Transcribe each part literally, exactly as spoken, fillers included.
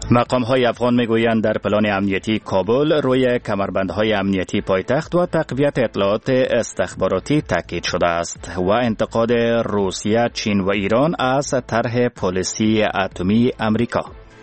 مقام‌های افغان میگویند در پلان امنیتی کابل روی کمربندهای امنیتی پایتخت و تقویت اطلاعات استخباراتی تاکید شده است و انتقاد روسیه، چین و ایران از طرح پالیسی اتمی امریکا.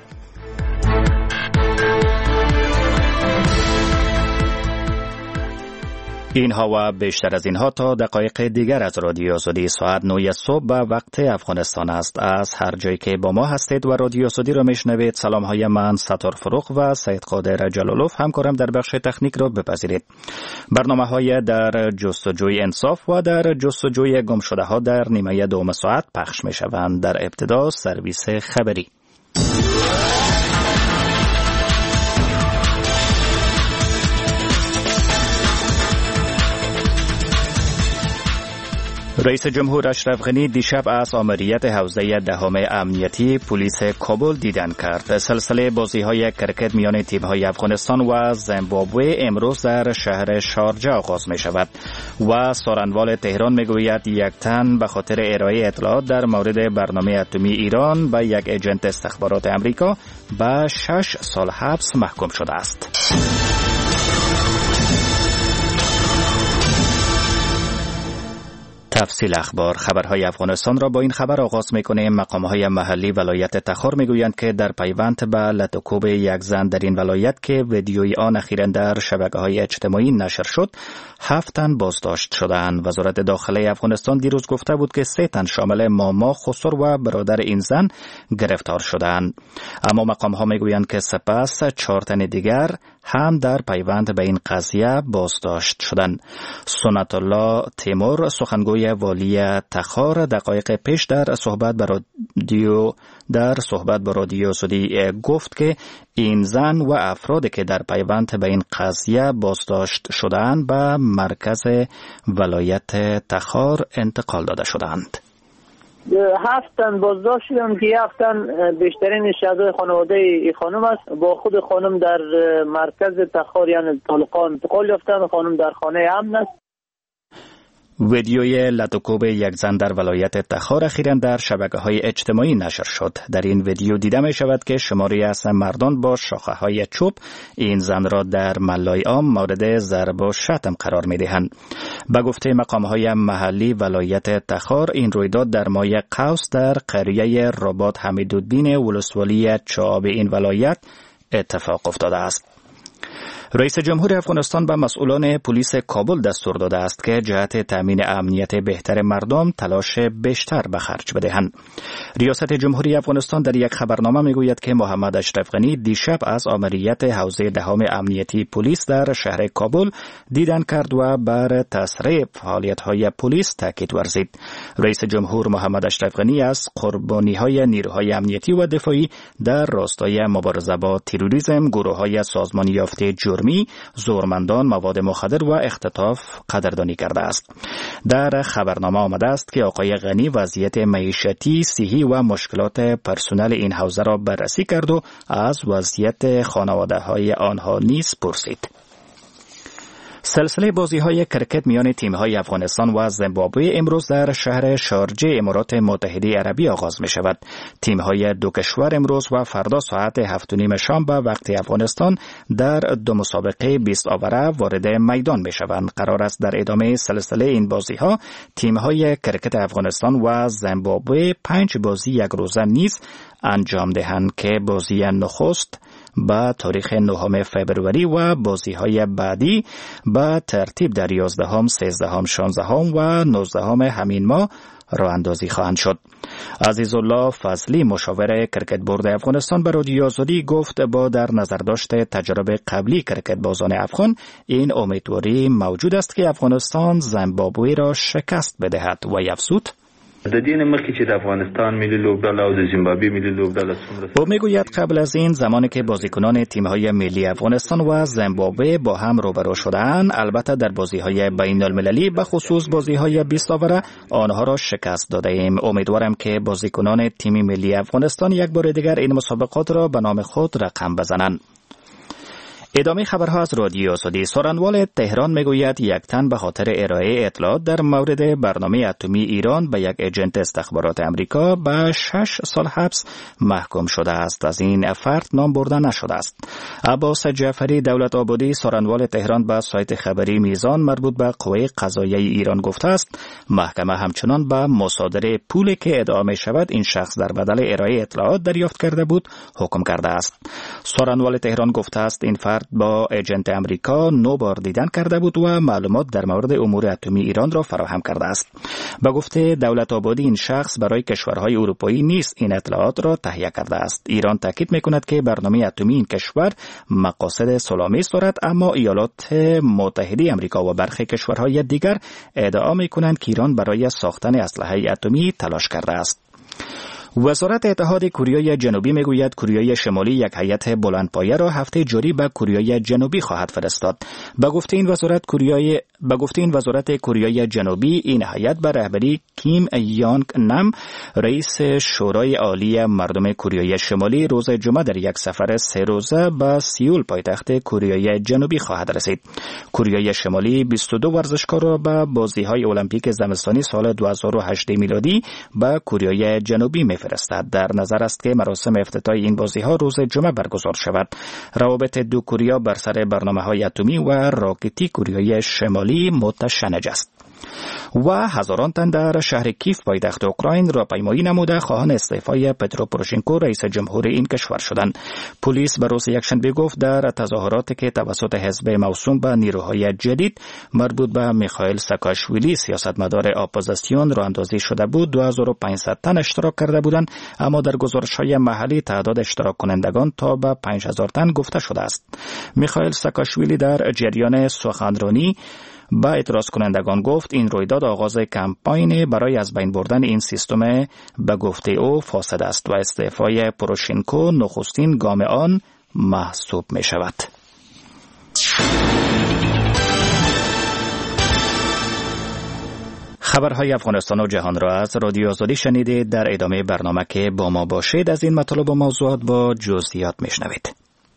اینها و بیشتر از اینها تا دقایق دیگر از رادیو آزادی ساعت نه صبح به وقت افغانستان است. از هر جایی که با ما هستید و رادیو آزادی را میشنوید، سلام های من ستار فروغ و سید قادر جلالوف همکارم در بخش تکنیک را بپذیرید. برنامه های در جستجوی انصاف و در جستجوی گم شده ها در نیمه دوم ساعت پخش می شوند. در ابتدا سرویس خبری. رئیس جمهور اشرف غنی دیشب از آمریت حوزه دهم امنیتی پلیس کابل دیدن کرد. سلسله بازی‌های کرکت میان تیم‌های افغانستان و زیمبابوه امروز در شهر شارجه آغاز می‌شود و سارنوال تهران می‌گوید یک تن به خاطر ارائه اطلاعات در مورد برنامه اتمی ایران به یک ایجنت استخبارات امریکا به شش سال حبس محکوم شده است. تفصیل اخبار. خبرهای افغانستان را با این خبر آغاز می‌کنیم. مقام‌های محلی ولایت تخار می‌گویند که در پیوند به لطوکوب یک زن در این ولایت که ویدیوی آن اخیراً در شبکه‌های اجتماعی نشر شد، هفت تن بازداشت شدند. وزارت داخله افغانستان دیروز گفته بود که سه تن شامل ماما خسر و برادر این زن گرفتار شدند. اما مقام‌ها می‌گویند که سپس چهار تن دیگر هم در پیوند به این قضیه بازداشت شدند. سنت الله تیمور سخنگوی والی تخار دقایق پیش در صحبت با رادیو در صحبت با رادیو آزادی گفت که این زن و افرادی که در پیوند به این قضیه بازداشت شدند به مرکز ولایت تخار انتقال داده شدند. هفت تن بازداشت شدند که هفت تن بیشترین شهدای خانواده ای خانم است. با خود خانم در مرکز تخار یعنی طالقان انتقال یافتند. خانم در خانه امن است. ویدیوی لطوکوب یک زن در ولایت تخار اخیراً در شبکه‌های اجتماعی نشر شد. در این ویدیو دیده می شود که شماری از مردان با شاخه‌های چوب این زن را در ملای عام مورد ضرب و شتم قرار می دهند. به گفته مقام‌های محلی ولایت تخار، این رویداد در ماه قوس در قریه رباط حمیدالدین ولسوالی چوب این ولایت اتفاق افتاده است. رئیس جمهور افغانستان به مسئولان پلیس کابل دستور داده است که جهت تامین امنیت بهتر مردم تلاش بیشتر به خرج بدهند. ریاست جمهوری افغانستان در یک خبرنامه میگوید که محمد اشرف غنی دیشب از آمریت حوزه دهم امنیتی پلیس در شهر کابل دیدن کرد و بر تسریع فعالیت‌های پلیس تاکید ورزید. رئیس جمهور محمد اشرف غنی از قربانی‌های نیروهای امنیتی و دفاعی در راستای مبارزه با تروریسم، گروه‌های سازمانی یافته جرمی، زورمندان، مواد مخدر و اختطاف قدردانی کرده است. در خبرنامه آمده است که آقای غنی وضعیت معیشتی، صحی و مشکلات پرسنل این حوزه را بررسی کرد و از وضعیت خانواده‌های آنها نیز پرسید. سلسله بازی‌های کرکت میان تیم‌های افغانستان و زیمبابوه امروز در شهر شارجه امارات متحده عربی آغاز می‌شود. تیم‌های دو کشور امروز و فردا ساعت هفت و نیم شام به وقت افغانستان در دو مسابقه بیست آوره وارد میدان می‌شوند. قرار است در ادامه سلسله این بازی‌ها تیم‌های کرکت افغانستان و زیمبابوه پنج بازی یک روزه نیز انجام دهند که بازی نخست با تاریخ نهم فوریه و بازی‌های بعدی با ترتیب در یازدهم، سیزدهم، شانزدهم و نوزدهم همین ماه راه اندازی خواهند شد. عزیزالله فضلی مشاور کرکت بورد افغانستان به رادیو آزادی گفت با در نظر داشته تجربه قبلی کرکت بازان افغان این امیدواری موجود است که افغانستان زیمبابوه را شکست بدهد و افزود د دین مخکې چې د افغانستان ملي لوبډله او د زیمبابوې ملي لوبډله څومره او میگوید قبل از این زمانی که بازیکنان تیم‌های ملی افغانستان و زیمبابوه با هم روبرو شدند، البته در بازی‌های بین‌المللی به خصوص بازی‌های بیست آوره آنها را شکست داده ایم. امیدوارم که بازیکنان تیم ملی افغانستان یک بار دیگر این مسابقات را به نام خود رقم بزنند. ادامه خبرها از رادیو سعودی. سخنوال تهران میگوید یک تن به خاطر ارائه اطلاعات در مورد برنامه اتمی ایران به یک ایجنت استخبارات امریکا به شش سال حبس محکوم شده است. از این فرد نام برده نشده است. عباس جعفری دولت آبادی سخنوال تهران به سایت خبری میزان مربوط به قوه قضاییه ایران گفته است محکمه همچنان به مصادره پولی که ادعا می شود این شخص در بدل ارائه اطلاعات دریافت کرده بود حکم کرده است. سخنوال تهران گفته است این فرد با ایجنت امریکا نو بار دیدن کرده بود و معلومات در مورد امور اتمی ایران را فراهم کرده است. به گفته دولت آبادی این شخص برای کشورهای اروپایی نیز این اطلاعات را تهیه کرده است. ایران تاکید میکند که برنامه اتمی این کشور مقاصد صلح‌آمیز دارد، اما ایالات متحده امریکا و برخی کشورهای دیگر ادعا میکنند که ایران برای ساختن اسلحه اتمی تلاش کرده است. وزارت اتحاد کوریای جنوبی میگوید کوریای شمالی یک هیئت بلندپایه را هفته جاری به کوریای جنوبی خواهد فرستاد. به گفته این وزارت کوریای به گفته این وزارت کوریای جنوبی این هیئت به رهبری کیم یانگ نم رئیس شورای عالی مردم کوریای شمالی روز جمعه در یک سفر سه روزه به سئول پایتخت کوریای جنوبی خواهد رسید. کوریای شمالی بیست و دو ورزشکار را به بازی‌های المپیک زمستانی سال دو هزار و هشت میلادی به کوریای جنوبی می فرستد. در نظر است که مراسم افتتاح این بازی‌ها روز جمعه برگزار شود. روابط دو کوریا بر سر برنامه‌های اتمی و راکتی کوریای شمالی متشنج است. و هزاران تن در شهر کیف پایتخت اوکراین راهپیمایی نموده خواهان استعفای پترو پوروشنکو رئیس جمهور این کشور شدند. پلیس به روز یکشنبه گفت در تظاهراتی که توسط حزب موسوم به نیروهای جدید مربوط به میخائیل ساکاشویلی سیاستمدار اپوزیسیون راه اندازی شده بود دو هزار و پانصد تن اشتراک کرده بودند، اما در گزارش‌های محلی تعداد اشتراک کنندگان تا به پنج هزار تن گفته شده است. میخائیل ساکاشویلی در جریان سخنرانی با اعتراض کنندگان گفت این رویداد آغاز کمپاین برای از بین بردن این سیستم به گفته او فاسد است و استعفای پوروشنکو نخستین گام آن محسوب می شود. خبرهای افغانستان و جهان را از رادیو آزادی شنیدید. در ادامه برنامه که با ما باشید از این مطالب و موضوعات با جزئیات می شنوید.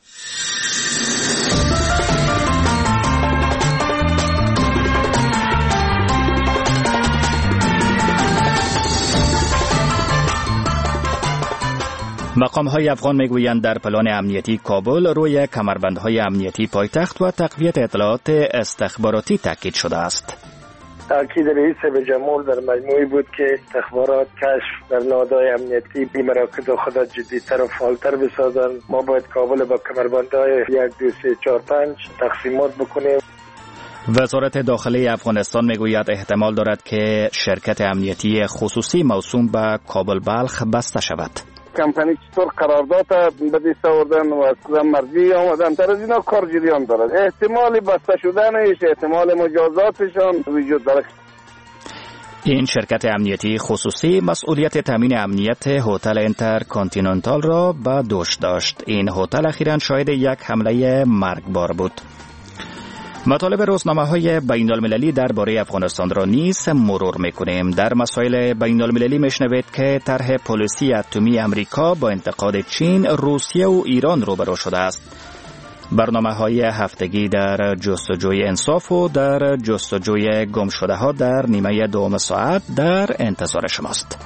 مقام‌های افغان میگویند در پلان امنیتی کابل روی کمربندهای امنیتی پایتخت و تقویت اطلاعات استخباراتی تاکید شده است. تاکید رئیس جمهور در مجموعی بود که استخبارات کشف در نهادهای امنیتی بی مراکز خود جدی‌تر و فعالتر بسازند. ما باید کابل با کمربندهای یک دو سه چهار پنج تقسیمات بکنیم. وزارت داخلی افغانستان میگوید احتمال دارد که شرکت امنیتی خصوصی موسوم به کابل بلخ بسته شود. کمپانی چطور قرارداد به دست آوردن و از مرجی آمدن تر از اینا کار جریان دارد. احتمال بسته شدنش، احتمال مجازاتشان وجود دارد. این شرکت امنیتی خصوصی مسئولیت تامین امنیت هتل اینترکانتیننتال را به دوش داشت. این هتل اخیراً شاهد یک حمله مرگبار بود. مطالب روزنامه‌های بین‌المللی درباره افغانستان را نیز مرور می‌کنیم. در مسائل بین‌المللی می‌شنوید که طرح پلیسی اتمی امریکا با انتقاد چین، روسیه و ایران روبرو شده است. برنامه‌های هفتگی در جستجوی انصاف و در جستجوی گمشده‌ها در نیمه دوم ساعت در انتظار شماست.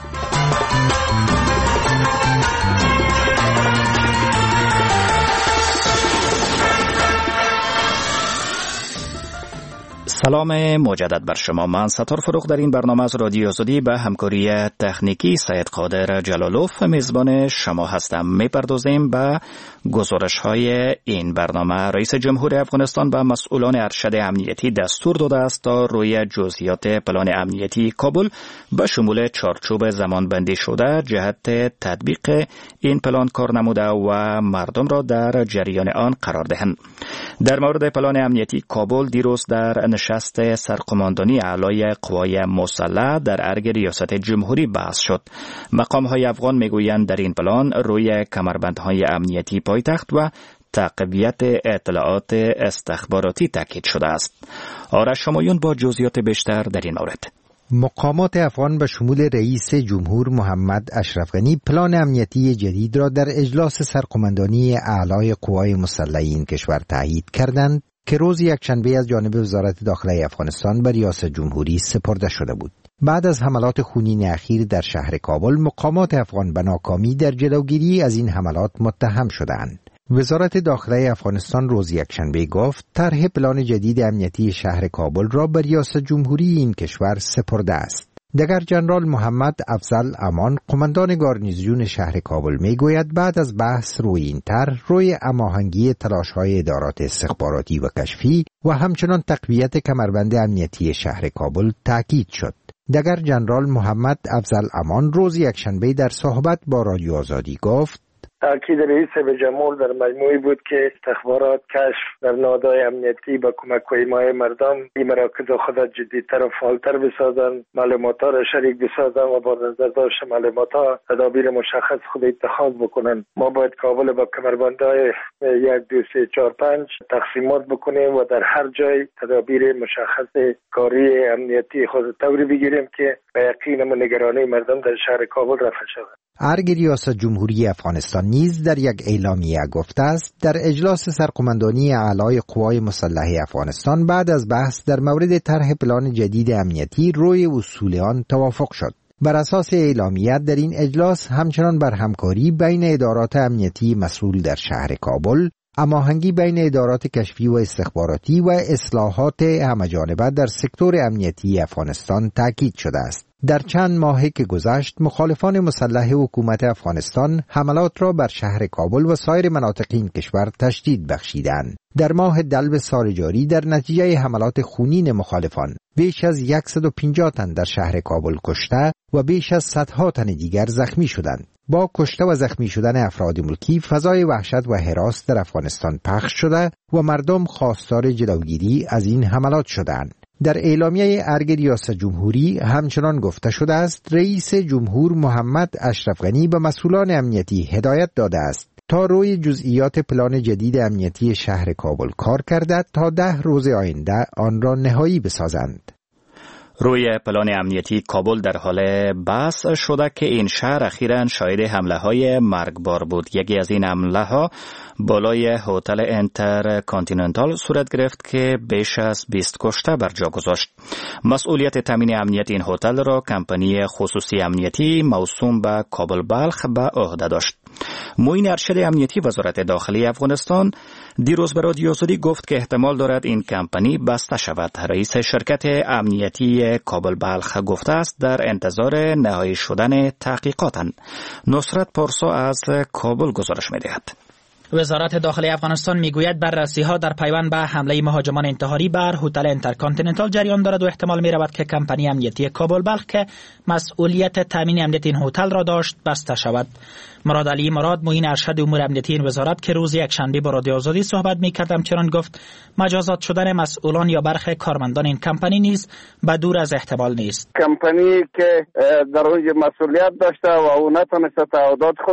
سلام مجدد بر شما. من ستار فروغ در این برنامه از رادیو آزادی به همکاری تکنیکی سید قادر جلالوف میزبان شما هستم. میپردازیم به گزارش های این برنامه. رئیس جمهور افغانستان به مسئولان ارشد امنیتی دستور داده است تا روی جزئیات پلان امنیتی کابل به شمول چارچوب زمانبندی شده جهت تطبیق این پلان کار نموده و مردم را در جریان آن قرار دهند. در مورد پلان امنیتی کابل دیروز در نشست سرقماندانی اعلای قوای مسلح در ارگ ریاست جمهوری بحث شد. مقام‌های افغان میگویند در این پلان روی کمربندهای امنیتی پایتخت و تقویت اطلاعات استخباراتی تاکید شده است. آرش شمایون با جزئیات بیشتر در این مورد. مقامات افغان به شمول رئیس جمهور محمد اشرف غنی پلان امنیتی جدید را در اجلاس سرقماندانی اعلای قوای مسلحه این کشور تایید کردند که روز یکشنبه از جانب وزارت داخله افغانستان به ریاست جمهوری سپرده شده بود. بعد از حملات خونین اخیر در شهر کابل، مقامات افغان به ناکامی در جلوگیری از این حملات متهم شدند. وزارت داخله افغانستان روز یکشنبه گفت طرح پلان جدید امنیتی شهر کابل را به ریاست جمهوری این کشور سپرده است. دگر جنرال محمد افضل امان، قماندان گارنیزیون شهر کابل، میگوید بعد از بحث روی این طرح، روی هماهنگی تلاش‌های ادارات استخباراتی و کشفی و همچنان تقویت کمربند امنیتی شهر کابل تاکید شد. دگر جنرال محمد افضل امان روز یکشنبه در صحبت با رادیو آزادی گفت تاکید رئیس جمهور در مجموعی بود که استخبارات کشف در نهادهای امنیتی با کمک و حمایت مردم این مراکز خود جدی‌تر و فعالتر بسازند، معلومات‌ها را شریک بسازند و با نظر داشت معلومات‌ها تدابیر مشخص خود اتخاذ بکنند. ما باید کابل با کمربندهای یک دو سه چهار پنج تقسیمات بکنیم و در هر جای تدابیر مشخص کاری امنیتی خود طوری بگیریم که به یقین و نگرانی مردم در شهر کابل رفع شود. ارگ ریاست جمهوری افغانستان نیز در یک اعلامیه گفته است در اجلاس سرقماندانی اعلای قوای مسلحه افغانستان بعد از بحث در مورد طرح پلان جدید امنیتی روی اصول آن توافق شد. بر اساس اعلامیه در این اجلاس همچنان بر همکاری بین ادارات امنیتی مسئول در شهر کابل، هماهنگی بین ادارات کشفی و استخباراتی و اصلاحات همه‌جانبه در سکتور امنیتی افغانستان تاکید شده است. در چند ماهی که گذشت، مخالفان مسلح حکومت افغانستان حملات را بر شهر کابل و سایر مناطق این کشور تشدید بخشیدند. در ماه دلو سال جاری در نتیجه حملات خونین مخالفان بیش از صد و پنجاه تن در شهر کابل کشته و بیش از صدها تن دیگر زخمی شدند. با کشته و زخمی شدن افراد ملکی، فضای وحشت و هراس در افغانستان پخش شده و مردم خواستار جلوگیری از این حملات شدند. در اعلامیه ارگ ریاست جمهوری همچنان گفته شده است رئیس جمهور محمد اشرف غنی به مسئولان امنیتی هدایت داده است تا روی جزئیات پلان جدید امنیتی شهر کابل کار کرده تا ده روز آینده آن را نهایی بسازند. روی پلان امنیتی کابل در حال بحث شده که این شهر اخیراً شاهد حمله های مرگبار بود. یکی از این حمله ها بالای هتل انتر کانتیننتال صورت گرفت که بیش از بیست کشته بر جا گذاشت. مسئولیت تامین امنیت این هتل را کمپانی خصوصی امنیتی موسوم به کابل بلخ به عهده داشت. معین ارشد امنیتی وزارت داخلی افغانستان دیروز به رادیو آزادی گفت که احتمال دارد این کمپانی بسته شود. رئیس شرکت امنیتی کابل بلخ گفته است در انتظار نهایی شدن تحقیقاتند. نصرت پارسا از کابل گزارش می‌دهد. وزارت داخلی افغانستان میگوید بررسی‌ها در پیوند به حمله مهاجمان انتحاری بر هتل انترکانتیننتال جریان دارد و احتمال می‌رود که کمپانی امنیتی کابل بلخ که مسئولیت تامین امنیت این هتل را داشت بسته شود. مراد علی مراد معین ارشد امور امنیتی این وزارت که روز یکشنبه با رادیو آزادی صحبت می‌کرد همچنان گفت مجازات شدن مسئولان یا برخی کارمندان این کمپانی نیز به دور از احتمال نیست. کمپانی که در اون مسئولیت داشته و اون نتونسته تعهدات خود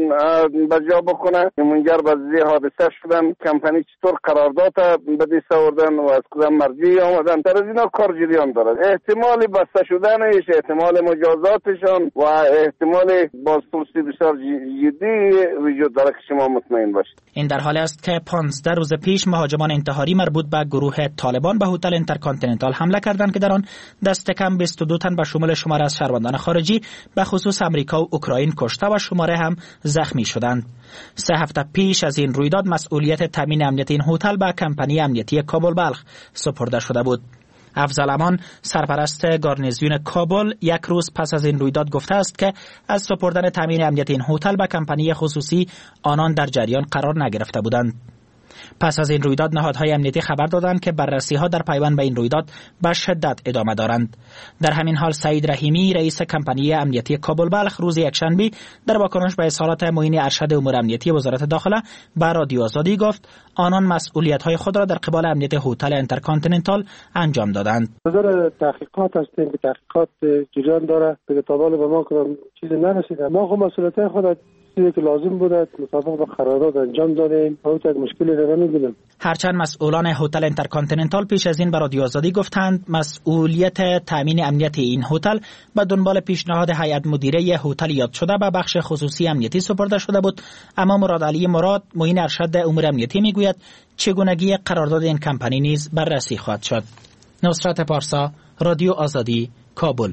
به جا بکنه منجر به زی حادثه شدن. کمپانی چطور قرارداد به دست آوردن و از کدام مرجعی آمدن در از اینا کار جریان دارد. احتمال بسته شدنش، احتمال مجازاتشان و احتمال بازپرسی بسیار جدی وجود داره که شما مطمئن باشید. این در حالی است که پانزده روز پیش مهاجمان انتحاری مربوط به گروه طالبان به هتل انترکانتیننتال حمله کردند که در آن دست کم بیست و دو تن به شمول شماره از شهروندان خارجی به خصوص امریکا و اوکراین کشته و شماره هم زخمی شدند. سه هفته پیش از این رویداد مسئولیت تامین امنیت این هتل به کمپانی امنیتی کابل بلخ سپرده شده بود. افضل امان سرپرست گارنیزیون کابل یک روز پس از این رویداد گفته است که از سپردن تامین امنیت این هتل به کمپانی خصوصی آنان در جریان قرار نگرفته بودند. پس از این رویداد نهادهای امنیتی خبر دادند که بررسی‌ها در پیوند به این رویداد به شدت ادامه دارند. در همین حال سعید رحیمی رئیس کمپانی امنیتی کابل بلخ روز یکشنبه در واکنش به اظهارات معین ارشد امور امنیتی وزارت داخله به رادیو آزادی گفت آنان مسئولیت‌های خود را در قبال امنیت هتل انترکانتیننتال انجام دادند. نظر تحقیقات است که تحقیقات جریان داره. به تا به ما کدام چیزی نرسیده. ما خود مسئولیت خود چیزی که لازم بوده مطابق با قرارداد انجام دادیم. اون یک مشکلی دیگه نمی‌بینم. هرچند مسئولان هتل اینترکانتیننتال پیش از این به رادیو آزادی گفتند مسئولیت تامین امنیت این هتل به دنبال پیشنهاد هیئت مدیره هتل یاد شده به بخش خصوصی امنیتی سپرده شده بود، اما مراد علی مراد معین ارشد امور امنیتی میگوید چگونگی قرارداد این کمپانی نیز بررسی خواهد شد. نصرت پارسا، رادیو آزادی، کابل.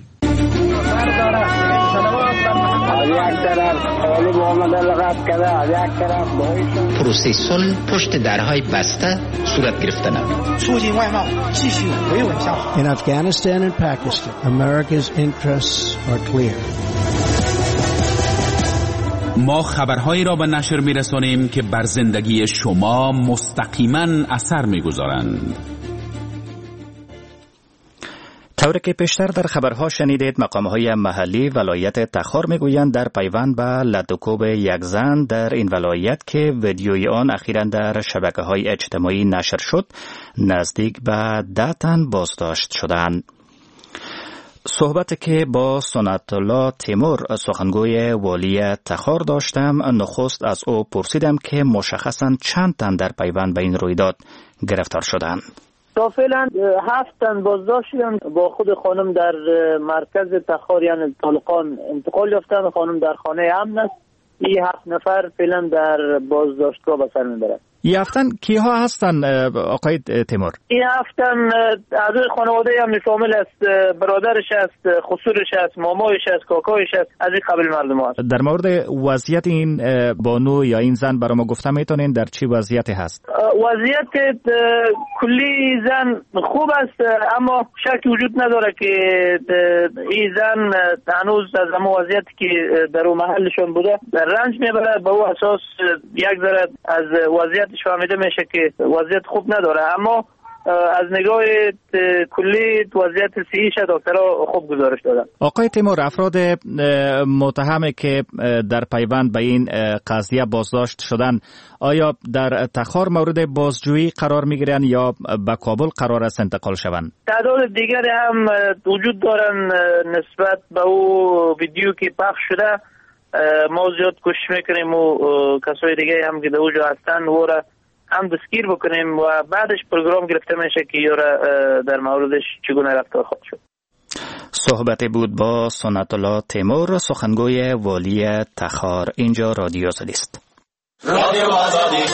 پروسه صلح پشت درهای بسته صورت گرفته نمید. In Afghanistan and Pakistan, America's interests are clear. ما خبرهایی را به نشر می‌رسانیم که بر زندگی شما مستقیما اثر می‌گذارند. طوری که پیشتر در خبرها شنیدید، مقام‌های محلی ولایت تخار میگویند در پیوند به لدوکوب یک زن در این ولایت که ویدیوی آن اخیراً در شبکه‌های اجتماعی نشر شد، نزدیک به ده تن بازداشت شدند. صحبتی که با سنت الله تیمور سخنگوی والی تخار داشتم، نخست از او پرسیدم که مشخصاً چند تن در پیوند به این رویداد گرفتار شدند. تا فعلا هفت تن بازداشت شدن، با خود خانم در مرکز تخار یعنی طالقان انتقال یافتن. خانم در خانه امن است. این هفت نفر فعلا در بازداشتگاه به سر میبرند. این هفتن کیها هستن آقای تیمور؟ این هفتن اعضای خانواده هم شامل است، برادرش است، خسورش است، مامایش است، کاکایش است، از این قبیل مردم هست. در مورد وضعیت این بانو یا این زن برای ما گفته میتونین در چی وضعیتی هست؟ وضعیت کلی زن خوب است، اما شک وجود نداره که این زن هنوز از همون وضعیتی که در اون محلشون بوده در رنج میبره. به اون اساس یک ذره از وضعیت فهمیده میشه که وضعیت خوب نداره، اما از نگاه کلی وضعیت صحیش دکترها خوب گزارش دادن. آقای تیمور، افراد متهمی که در پیوند به این قضیه بازداشت شدن، آیا در تخار مورد بازجویی قرار میگیرن یا به کابل قرار است انتقال شوند؟ تعداد دیگری هم وجود دارن نسبت به او ویدیو که پخش شده. ما زیاد کوشش میکنیم و کسای دیگه هم که در اونجا هستن و را هم دستگیر بکنیم و بعدش پروگرام گرفته میشه که یورا در موردش چگونه رفتار خواهد شد. صحبتی بود با سنت الله تیمور سخنگوی والی تخار. اینجا رادیو آزادی است. رادیو آزادی.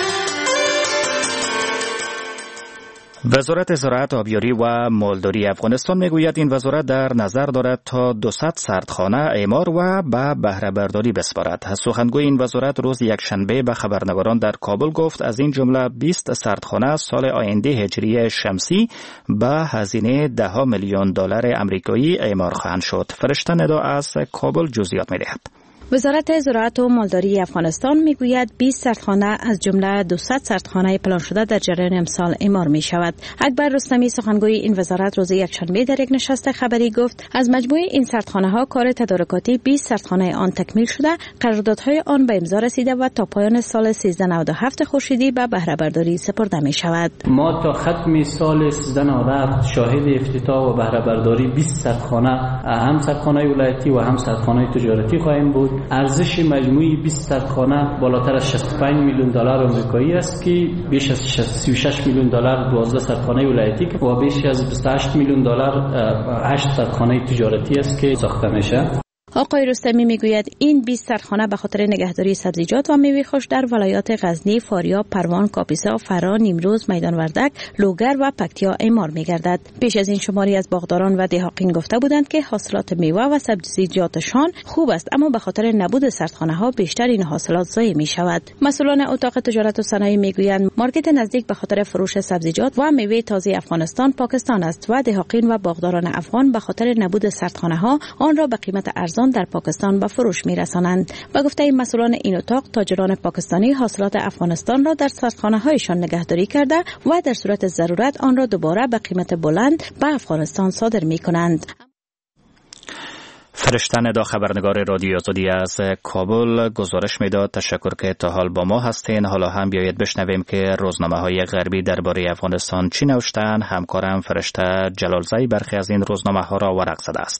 وزارت زراعت، آبیاری و مالداری افغانستان میگوید این وزارت در نظر دارد تا دوصد سردخانه اعمار و به بهره برداری بسپارد. سخنگوی این وزارت روز یکشنبه به خبرنگاران در کابل گفت از این جمله بیست سردخانه سال آینده هجری شمسی به هزینه ده میلیون دلار آمریکایی اعمار خواهند شد. فرشته ندا از کابل جزئیات میدهد. وزارت زراعت و مالداری افغانستان میگوید بیست سردخانه از جمله دوصد سردخانه پلان شده در جریان امسال اعمار می شود. اکبر رستمی سخنگوی این وزارت روز یکشنبه در یک نشست خبری گفت از مجموع این سردخانه ها کار تدارکاتی بیست سردخانه آن تکمیل شده، قراردادهای آن به امضا رسیده و تا پایان سال سیزده نود و هفت خورشیدی به بهره برداری سپرده می شود. ما تا ختم سال سیزده نود و هفت شاهد افتتاح و بهره برداری بیست سردخانه، هم سردخانه ولایتی و هم سردخانه تجارتی خواهیم بود. ارزش مجموعی بیست سردخانه بالاتر از شصت و پنج میلیون دلار آمریکایی است که بیش از سی و شش میلیون دلار دوازده سردخانه ولایتی و بیش از بیست و هشت میلیون دلار هشت سردخانه تجارتی است که ساخته میشه. آقای رستمی میگوید این بیست سردخانه به خاطر نگهداری سبزیجات و میوه خوش در ولایات غزنی، فاریاب، پروان، کاپیسا، فرا، نیمروز، میدان وردک، لوگر و پکتیا اعمار میگردد. پیش از این شماری از باغداران و دهقان گفته بودند که حاصلات میوه و سبزیجاتشان خوب است، اما به خاطر نبود سردخانه ها بیشتر این حاصلات ضایع می شود. مسئولان اتاق تجارت و صنایع میگویند مارکت نزدیک به خاطر فروش سبزیجات و میوه تازه افغانستان پاکستان است و دهقان و باغداران افغان به خاطر نبود سردخانه ها آن را به قیمت ارزان در پاکستان به فروش می‌رسانند. و گفته مسئولان این اتاق تاجران پاکستانی حاصلات افغانستان را در سردخانه‌هایشان نگهداری کرده و در صورت ضرورت آن را دوباره به قیمت بلند به افغانستان صادر می‌کنند. فرشته ندا خبرنگار رادیو آزادی از کابل گزارش میداد. تشکر که تا حال با ما هستین. حالا هم بیایید بشنویم که روزنامه‌های غربی درباره افغانستان چی نوشتن. همکارم فرشته جلالزایی برخی از این روزنامه‌ها را ورق زده است.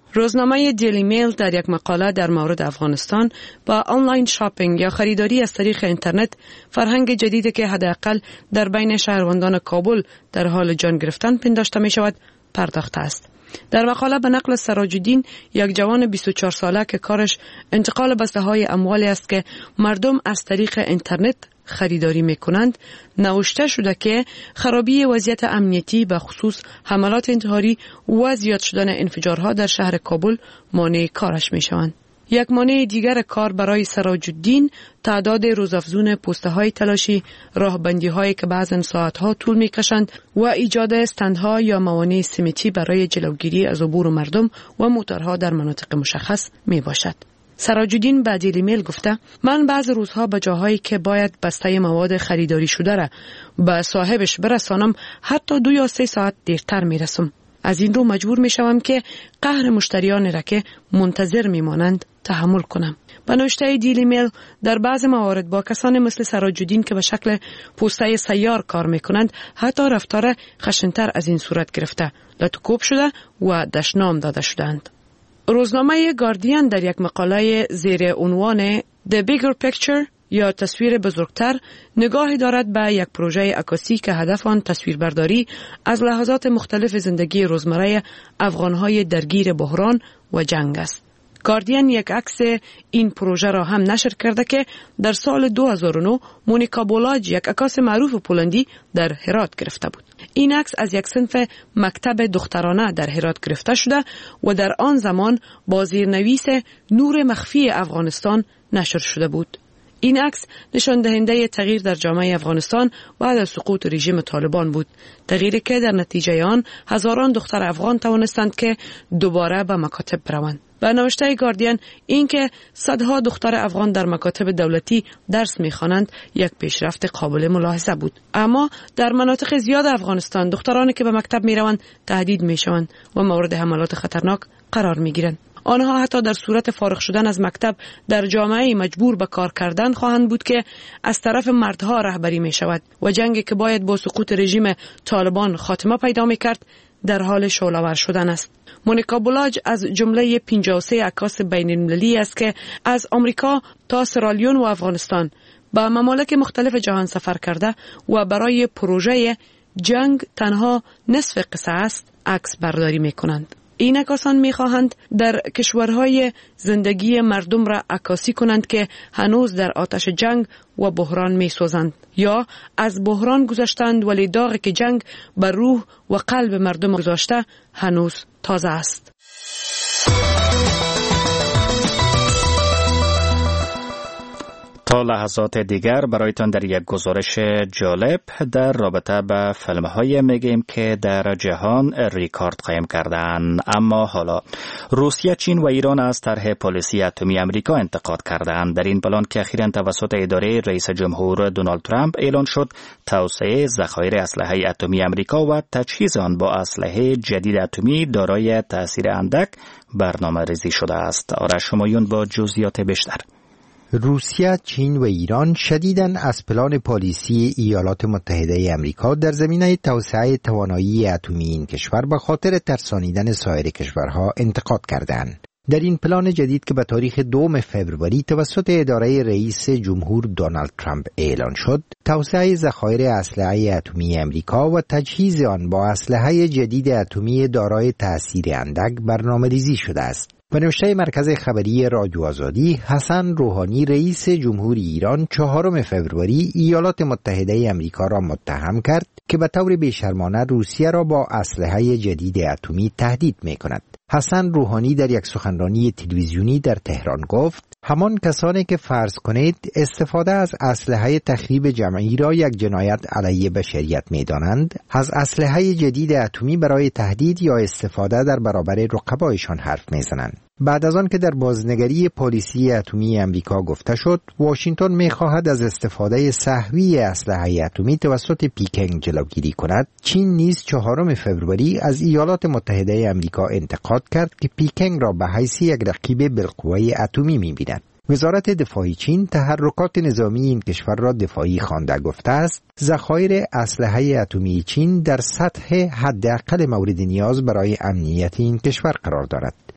روزنامه دیلی میل در یک مقاله در مورد افغانستان با آنلاین شاپینگ یا خریداری از طریق اینترنت فرهنگ جدیدی که حداقل در بین شهروندان کابل در حال جان گرفتن پنداشته می شود پرداخته است. در مقاله به نقل سراج الدین، یک جوان بیست و چهار ساله که کارش انتقال بسته های اموالی است که مردم از طریق اینترنت خریداری می کنند، نوشته شده که خرابی وضعیت امنیتی به خصوص حملات انتحاری و زیاد شدن انفجارها در شهر کابل مانع کارش می شوند. یک مانع دیگر کار برای سراج الدین تعداد روزافزون پوسته های تلاشی، راهبندی هایی که بعضن ساعت ها طول می کشند و ایجاد استندها یا موانع سمتی برای جلوگیری از عبور مردم و موتورها در مناطق مشخص می باشد. سراج الدین به دیلی میل گفته: من بعض روزها به جاهایی که باید بسته مواد خریداری شده را به صاحبش برسانم حتی دو یا سه ساعت دیرتر می رسم. از این رو مجبور می شوم که قهر مشتریان را که منتظر می مانند تحمل کنم. به نوشته دیلی میل، در بعض موارد با کسان مثل سراج الدین که به شکل پوسته سیار کار می کنند حتی رفتار خشنتر از این صورت گرفته، لطوکوب شده و دشنام داده شدند. روزنامه گاردین در یک مقاله زیر عنوان The Bigger Picture یا تصویر بزرگتر نگاهی دارد به یک پروژه عکاسی که هدف آن تصویربرداری از لحظات مختلف زندگی روزمره افغانهای درگیر بحران و جنگ است. گاردین یک عکس این پروژه را هم نشر کرده که در سال دو هزار و نه مونیکا بولاج، یک عکاس معروف پولندی، در هرات گرفته بود. این عکس از یک صنف مکتب دخترانه در هرات گرفته شده و در آن زمان با زیرنویس نور مخفی افغانستان نشر شده بود. این عکس نشان دهنده تغییر در جامعه افغانستان بعد از سقوط رژیم طالبان بود، تغییری که در نتیجه آن هزاران دختر افغان توانستند که دوباره به مکاتب بروند. به نوشته گاردین، اینکه صدها دختر افغان در مکاتب دولتی درس می‌خوانند یک پیشرفت قابل ملاحظه بود، اما در مناطق زیاد افغانستان دخترانی که به مکتب می‌روند تهدید می‌شوند و مورد حملات خطرناک قرار می‌گیرند. آنها حتی در صورت فارغ شدن از مکتب در جامعه مجبور به کار کردن خواهند بود که از طرف مردها رهبری می شود و جنگی که باید با سقوط رژیم طالبان خاتمه پیدا می کرد در حال شعله‌ور شدن است. مونیکا بولاج از جمله پنجاه و سه عکاس بین المللی است که از آمریکا تا سرالیون و افغانستان به ممالک مختلف جهان سفر کرده و برای پروژه جنگ تنها نصف قصه است عکس برداری می کنند. این عکاسان می خواهند در کشورهای زندگی مردم را عکاسی کنند که هنوز در آتش جنگ و بحران می سوزند یا از بحران گذشتند ولی داغی که جنگ بر روح و قلب مردم گذاشته هنوز تازه است. تا لحظات دیگر برایتان در یک گزارش جالب در رابطه به فیلم‌های میگیم که در جهان ریکارد قائم کردند. اما حالا روسیه، چین و ایران از طرح پالیسی اتمی امریکا انتقاد کردند. در این پلان که اخیراً توسط اداره رئیس جمهور دونالد ترامپ اعلان شد، توسعه ذخایر اسلحه اتمی امریکا و تجهیز آن با اسلحه جدید اتمی دارای تاثیر اندک برنامه‌ریزی شده است. آرش همایون با جزئیات بیشتر. روسیه، چین و ایران شدیداً از پلان پالیسی ایالات متحده آمریکا در زمینه توسعه توانایی اتمی این کشور به خاطر ترسانیدن سایر کشورها انتقاد کردند. در این پلان جدید که به تاریخ دوم فوریه توسط اداره رئیس جمهور دونالد ترامپ اعلان شد، توسعه ذخایر اسلحه اتمی آمریکا و تجهیز آن با اسلحه جدید اتمی دارای تأثیر اندک برنامه‌ریزی شده است. به نوشته مرکز خبری رادیو آزادی، حسن روحانی رئیس جمهوری ایران چهارم فوریه ایالات متحده آمریکا را متهم کرد که به طور بیشرمانه روسیه را با اسلحه جدید اتمی تهدید می‌کند. حسن روحانی در یک سخنرانی تلویزیونی در تهران گفت: همان کسانی که فرض کنید استفاده از اسلحه تخریب جمعی را یک جنایت علیه بشریت می‌دانند، از اسلحه جدید اتمی برای تهدید یا استفاده در برابر رقبایشان حرف می‌زنند. بعد از آن که در بازنگری پالیسی اتمی آمریکا گفته شد، واشنگتن می‌خواهد از استفاده سهوی اسلحه اتمی توسط پیکنگ جلوگیری کند. چین نیز چهارم فوریه از ایالات متحده آمریکا انتقاد کرد که پیکنگ را به حیث یک رقیب بالقوه اتمی می‌بیند. وزارت دفاع چین تحرکات نظامی این کشور را دفاعی خوانده گفته است ذخایر اسلحه اتمی چین در سطح حداقل مورد نیاز برای امنیت این کشور قرار دارد.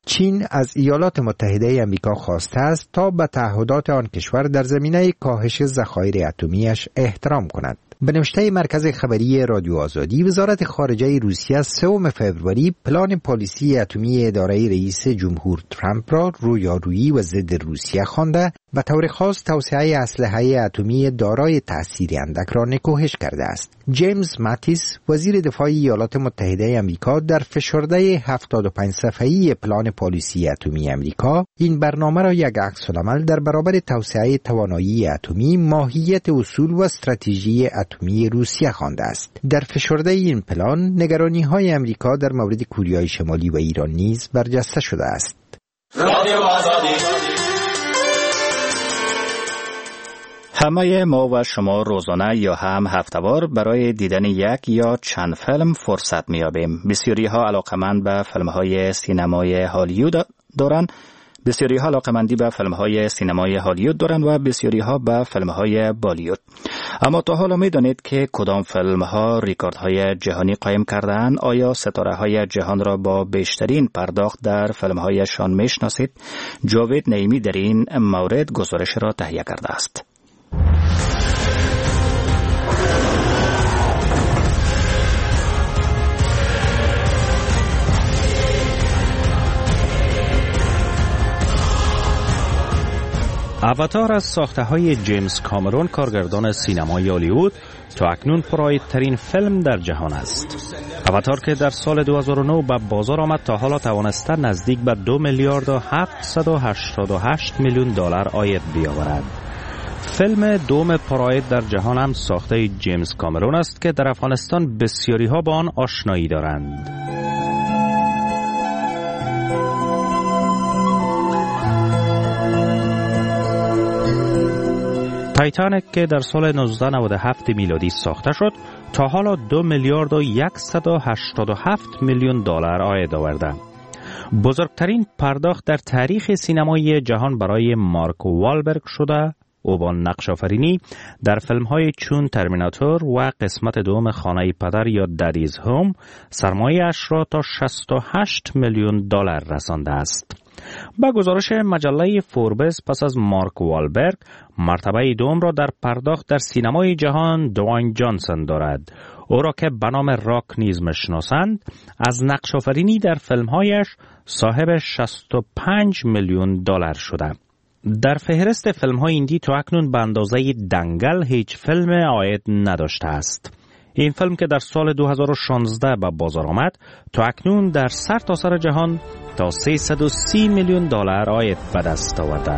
چین از ایالات متحده آمریکا خواسته است تا به تعهدات آن کشور در زمینه کاهش ذخایر اتمیش احترام کند. به نوشته مرکز خبری رادیو آزادی، وزارت خارجه روسیه سوم فوریه پلان پالیسی اتمی اداره رئیس جمهور ترامپ را رویارویی و ضد روسیه خوانده و طور خاص توسعه اسلحه اتمی دارای تأثیر اندک را نکوهش کرده است. جیمز ماتیس، وزیر دفاع ایالات متحده آمریکا، در فشرده هفتاد و پنج صفحه‌ای پلان پالیسی اتمی آمریکا این برنامه را یک عکس‌العمل در برابر توسعه توانایی اتمی، ماهیت اصول و استراتژی اتمی روسیه خوانده است. در فشرده این پلان نگرانی‌های آمریکا در مورد کوریای شمالی و ایران نیز برجسته شده است. همه ما و شما روزانه یا هم هفته‌وار برای دیدن یک یا چند فیلم فرصت می‌یابیم. بسیاری ها علاقمند به فیلم‌های سینمای هالیوود دارند. بسیاری ها علاقمندی به فیلم‌های سینمای هالیوود دارند و بسیاری ها به فیلم‌های بالیوود. اما تا حالا می‌دانید که کدام فیلم‌ها ریکوردهای جهانی قایم کرده‌اند؟ آیا ستاره‌های جهان را با بیشترین پرداخت در فیلم‌هایشان می‌شناسید؟ جاوید نعیمی در این مورد گزارش را تهیه کرده است. اواتار از ساخته‌های جیمز کامرون، کارگردان سینمای هالیوود، تا اکنون پرایدترین فیلم در جهان است. اواتار که در سال دو هزار و نه به بازار آمد تا حالا توانسته نزدیک به دو میلیارد و هفتصد و هشتاد و هشت میلیون دلار عاید بیاورد. فیلم دوم پراید در جهان هم ساخته جیمز کامرون است که در افغانستان بسیاری ها با آن آشنایی دارند. تایتانیک که در سال نوزده نود و هفت میلادی ساخته شد تا حالا دو میلیارد و صد و هشتاد و هفت میلیون دلار عاید آورده. بزرگترین پرداخت در تاریخ سینمای جهان برای مارک والبرگ شده. او با نقش آفرینی در فیلم‌های چون ترمیناتور و قسمت دوم خانه پدر یا دادیز هوم سرمایه اش را تا شصت و هشت میلیون دلار رسانده است. با گزارش مجله فوربس پس از مارک والبرگ مرتبه دوم را در پرداخت در سینمای جهان دوین جانسون دارد. او را که به نام راک نیز میشناسند، از نقش آفرینی در فیلم‌هایش صاحب شصت و پنج میلیون دلار شده. در فهرست فیلم‌های هندی تا اکنون به اندازه دنگل هیچ فیلم عاید نداشته است. این فیلم که در سال دو هزار و شانزده به بازار آمد تا اکنون در سرتاسر جهان تا سیصد و سی میلیون دلار عاید به دست آورده.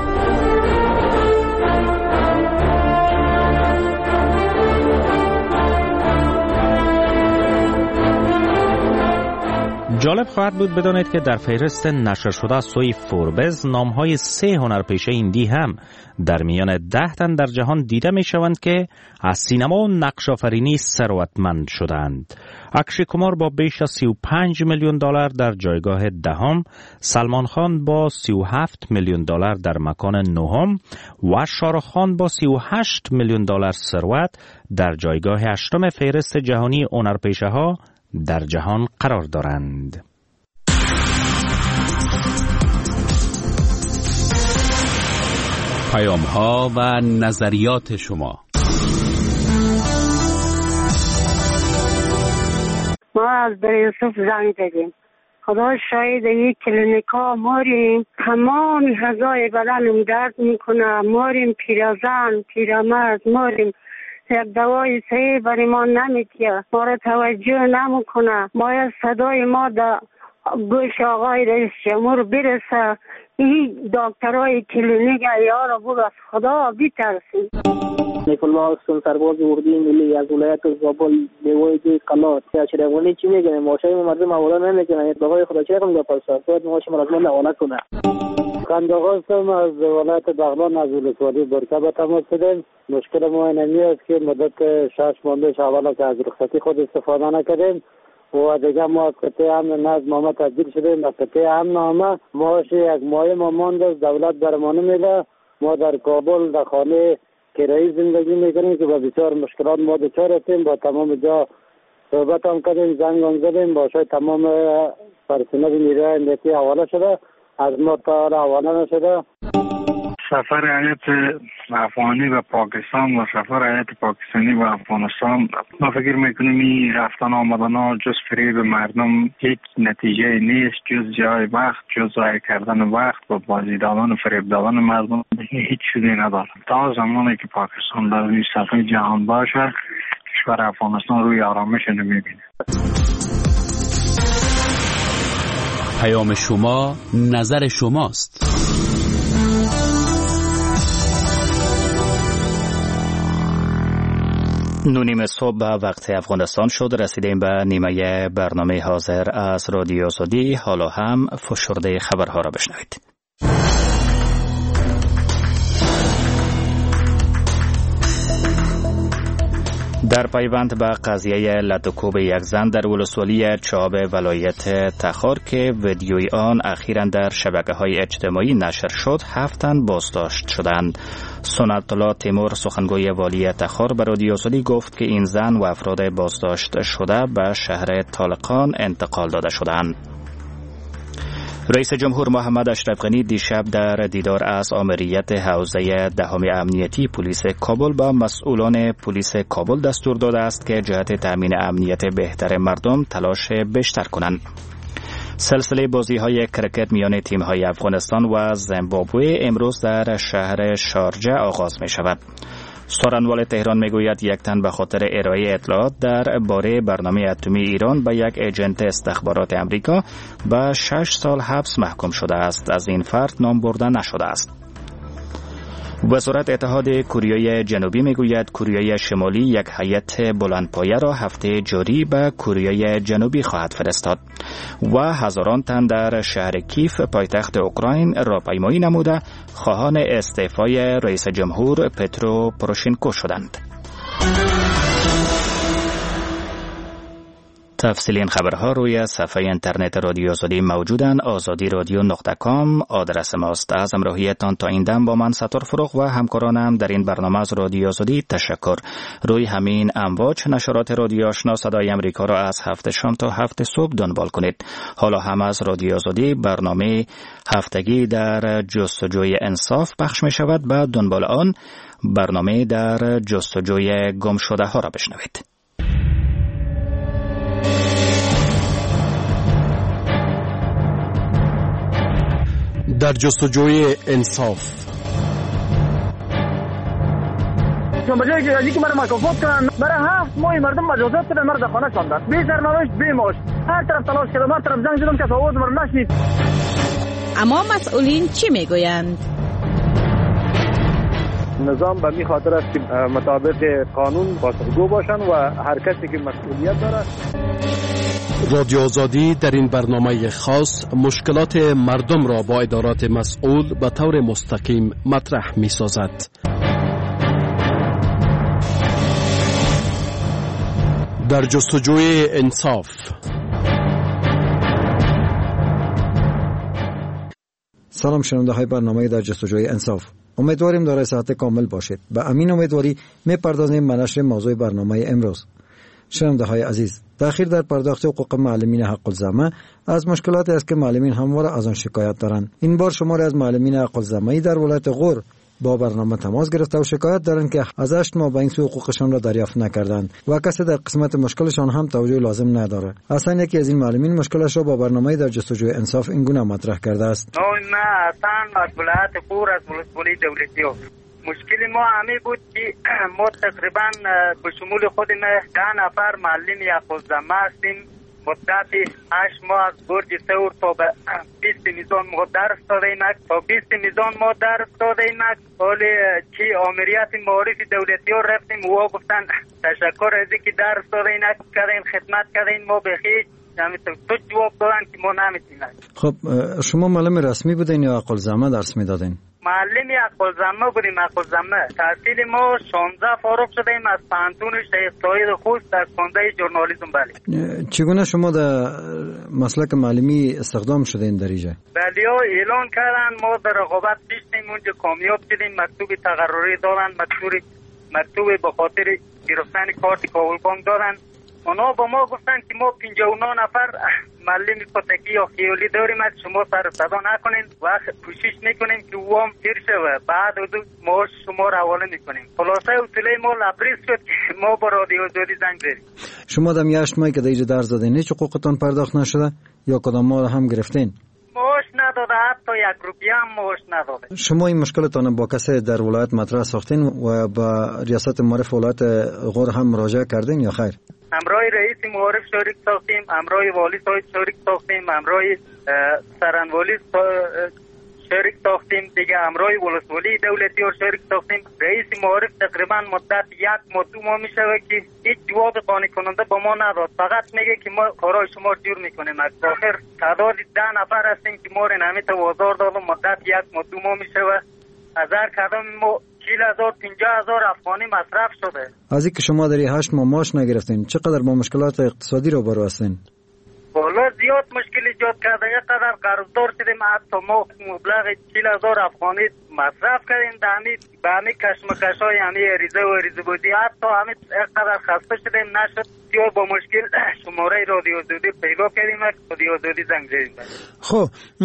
جالب خواهد بود بدانید که در فهرست نشر شده از سوی فوربس نامهای سه هنرپیشه هندی هم در میان ده تن در جهان دیده می شوند که از سینما و نقش آفرینی ثروتمند شدند. اکشی کمار با بیش از سی و پنج میلیون دلار در جایگاه دهم، سلمان خان با سی و هفت میلیون دلار در مکان نهم و شاهرخ خان با سی و هشت میلیون دلار ثروت در جایگاه هشتم فهرست جهانی هنرپیشه ها در جهان قرار دارند. پیام ها و نظریات شما. ما از در یوسف زنگ زدیم. خدا شاید این کلینیکا ماریم تمام هزای بدنم درد میکنه، ماریم پیرزن پیرمرد، ماریم یک دوای صحیح برای ما نمیتیه، ما را توجه نمیکنه. باید صدای ما در گوش آقای رئیس جمهور برسه. این دکترهای کلینیک ایارا بود از خدا بیترسید. نیکالله هستم، سرباز اردوی ملی از ولایت زابل دیوای دی قلات. اشرفانی چی میگن؟ ماشای مردم حواله نمیکنن. بقای خدا چه رقم دپرسه؟ باید ماش مردم حواله کنه. قنداغ هستم از ولایت بغلان از ولسوالی برکه تماس شدیم. مشکل ما اینمی است که مدت شش مانده شوالا که از رخصتی خود استفاده نکردیم و دیگه ما از قطعه امن نظم ما تبدیل شدیم به قطعه امن نامه. معاش یک ماه ما مانده دولت برمانه میده. ما در کابل در خانه کرایی زندگی میکنیم که با بسیار مشکلات ما دچار هستیم. با تمام جا صحبت هم کردیم، زنگ هم زدیم، با شاید تمام پرسنل نیروی امنیتی حواله شده، از ما تا حواله نشده. سفر هیئت افغانی و پاکستان و سفر هیئت پاکستانی و افغانستان، ما فکر میکنیم این رفتن آمدن ها جز فریب مردم هیچ نتیجه نیست، جز جای وقت، جز ضایع کردن وقت و بازی دادن و فریب دادن مردم هیچ چیزی نداره. تا زمانی که پاکستان در این صفحه جهان باشه، کشور افغانستان روی آرامش نمیبینه. پیام شما، نظر شماست. نونیم صبح به وقت افغانستان شد. رسیدیم به نیمه برنامه حاضر از رادیو سعودی. حالا هم فشرده خبرها را بشنوید. در پیوند به قضیه لطوکوب یک زن در ولسوالی چاب ولایت تخار که ویدیوی آن اخیراً در شبکه‌های اجتماعی نشر شد، هفت تن بازداشت شدند. سنت الله تیمور سخنگوی والی تخار به رادیو سعودی گفت که این زن و افراد بازداشت شده به شهر طالقان انتقال داده شدند. رئیس جمهور محمد اشرف غنی دیشب در دیدار از آمریت حوزه دهم امنیتی پلیس کابل با مسئولان پلیس کابل دستور داده است که جهت تامین امنیت بهتر مردم تلاش بیشتر کنند. سلسله بازی‌های کرکت میان تیم‌های افغانستان و زیمبابوه امروز در شهر شارجه آغاز می‌شود. سخنران تهران میگوید یک تن به خاطر ارائه اطلاعات در باره برنامه اتمی ایران به یک ایجنت استخبارات امریکا به شش سال حبس محکوم شده است. از این فرد نام برده نشده است. وزارت اتحاد کره جنوبی میگوید کره شمالی یک هیئت بلندپایه را هفته جاری به کره جنوبی خواهد فرستاد و هزاران تن در شهر کیف پایتخت اوکراین راهپیمایی نموده خواهان استعفای رئیس جمهور پترو پروشنکو شدند. تفصیل این خبرها روی صفحه اینترنت رادیو سعودی موجودند. آزادی رادیو نقطه کام آدرس ماست. از همراهیتان تا این دم با من ستار فروغ و همکارانم در این برنامه از رادیو سعودی تشکر. روی همین امواج نشرات رادیو آشنا صدای امریکا را از هفت شام تا هفت صبح دنبال کنید. حالا هم از رادیو سعودی برنامه هفتگی در جستجوی انصاف پخش می شود. بعد دنبال آن برنامه در جستجوی گم شده ها را بشنوید. در جستجوی انصاف. بجای که از که مرا مکافات کنن، برای هفت ماه مردم مجازات کردن، مرا در خانه شاندن، بی سرنوشت بی معاش. هر طرف تلاش کردم، هر طرف زنگ زدم که آواز مرا نشنید. اما مسئولین چی میگویند؟ نظام به می خاطر است که مطابق قانون بازگو باشن و هر کسی که مسئولیت داره. رادیو آزادی در این برنامه خاص مشکلات مردم را با ادارات مسئول به طور مستقیم مطرح می سازد. در جستجوی انصاف. سلام شنونده های برنامه در جستجوی انصاف. امیدواریم دارای صحت کامل باشید. به امین امیدواری می پردازیم به نشر موضوع برنامه امروز. شنونده های عزیز، تأخیر در پرداخت حقوق معلمین حق الزحمه از مشکلاتی است که معلمین همواره از آن شکایت دارند. این بار شماری از معلمین حق الزحمه در ولایت غور با برنامه تماس گرفته و شکایت دارند که از هشت ماه به این سو حقوقشان را دریافت نکردند و کسی در قسمت مشکلشان هم توجه لازم نداره. اصلا یکی از این معلمین مشکلش را با برنامه در جستجوی انصاف این گونه مطرح کرده است. نه اصلا از ولایت غور از ولسوالی دولتی مشکل ما همین بود که ما تقریبا به شمول خود ما ده نفر معلم حق الزحمه هستیم. مدت هشت ماه از برج سور تا به بیست میزان ما درس دادیم. تا بیست میزان ما درس دادیم. حالی که آمریت معارف دولتی ها رفتیم و گفتن تشکر از اینکه درس دادیم کردین خدمت کردین ما بخیر. تو جواب دادن که ما نمیتونیم. خب شما معلم رسمی بودین یا حق الزحمه درس میدادین؟ معلم حق الزحمه بودیم. حق الزحمه تحصیل ما شانزده فارغ شدیم از پانتون شیخ طاهر خوست در خانه ژورنالیسم. بله. چگونه شما در مسلک معلمی استخدام شدین در اینجا؟ بله اعلان کردن ما در رقابت پیشیم اونجا کامیاب شدیم. مکتوب تقرری دادن، مکتوب مکتوب به خاطر گرفتن کارت کابل بانک دادن. اونا با ما گفتن که ما پنجاه و نه نفر معلم کتکی یا خیالی داریم از شما سر صدا نکنین و کوشش میکنیم که وام تیر شوه بعد از ما شما رو حواله میکنیم. خلاصه اصوله ما لبریز شد که ما با رادیو آزادی زنگ زدیم. شما در هشت ماه که در اینجا درس دادین هیچ حقوقتان پرداخت نشده یا کدام ماه هم گرفتین؟ معاش نداده، حتی یک روپیه هم معاش نداده. شما این مشکلتان با کسی در ولایت مطرح ساختین و با ریاست معارف ولایت غور هم مراجعه کردین یا خیر؟ همراه رئیس معارف شریک ساختیم، همراه والی صاحب شریک ساختیم، همراه سرانوالی شریک ساختیم، دیگه همراه ولسوالی دولتی ها شریک ساختیم. رئیس معارف تقریبا مدت یک ماه دو ماه میشه که هیچ جواب قانع کننده با ما نداد، فقط میگه که ما کارای شما جور میکنیم. از آخر تعداد ده نفر هستیم که ما رو نمیت وازار دادم، مدت یک ماه دو ماه میشه و از هر کدام ما چهل هزار پنجاه هزار افغانی مصرف شده. از اینکه شما در هشت ماه معاش نگرفتین چقدر با مشکلات اقتصادی رو برو هستین؟ والا زیاد مشکل ایجاد کرده، یک قدر قرضدار شدیم، حتی ما مبلغ چهل هزار افغانی مصرف کردیم در همی به همی کشمکش های همی ریزه و ریزه بودی، حتی همی یک قدر خسته شدیم نشد یا با مشکل شماره رادیو آزادی پیدا کردیم، رادیو آزادی زنگ زدیم. خب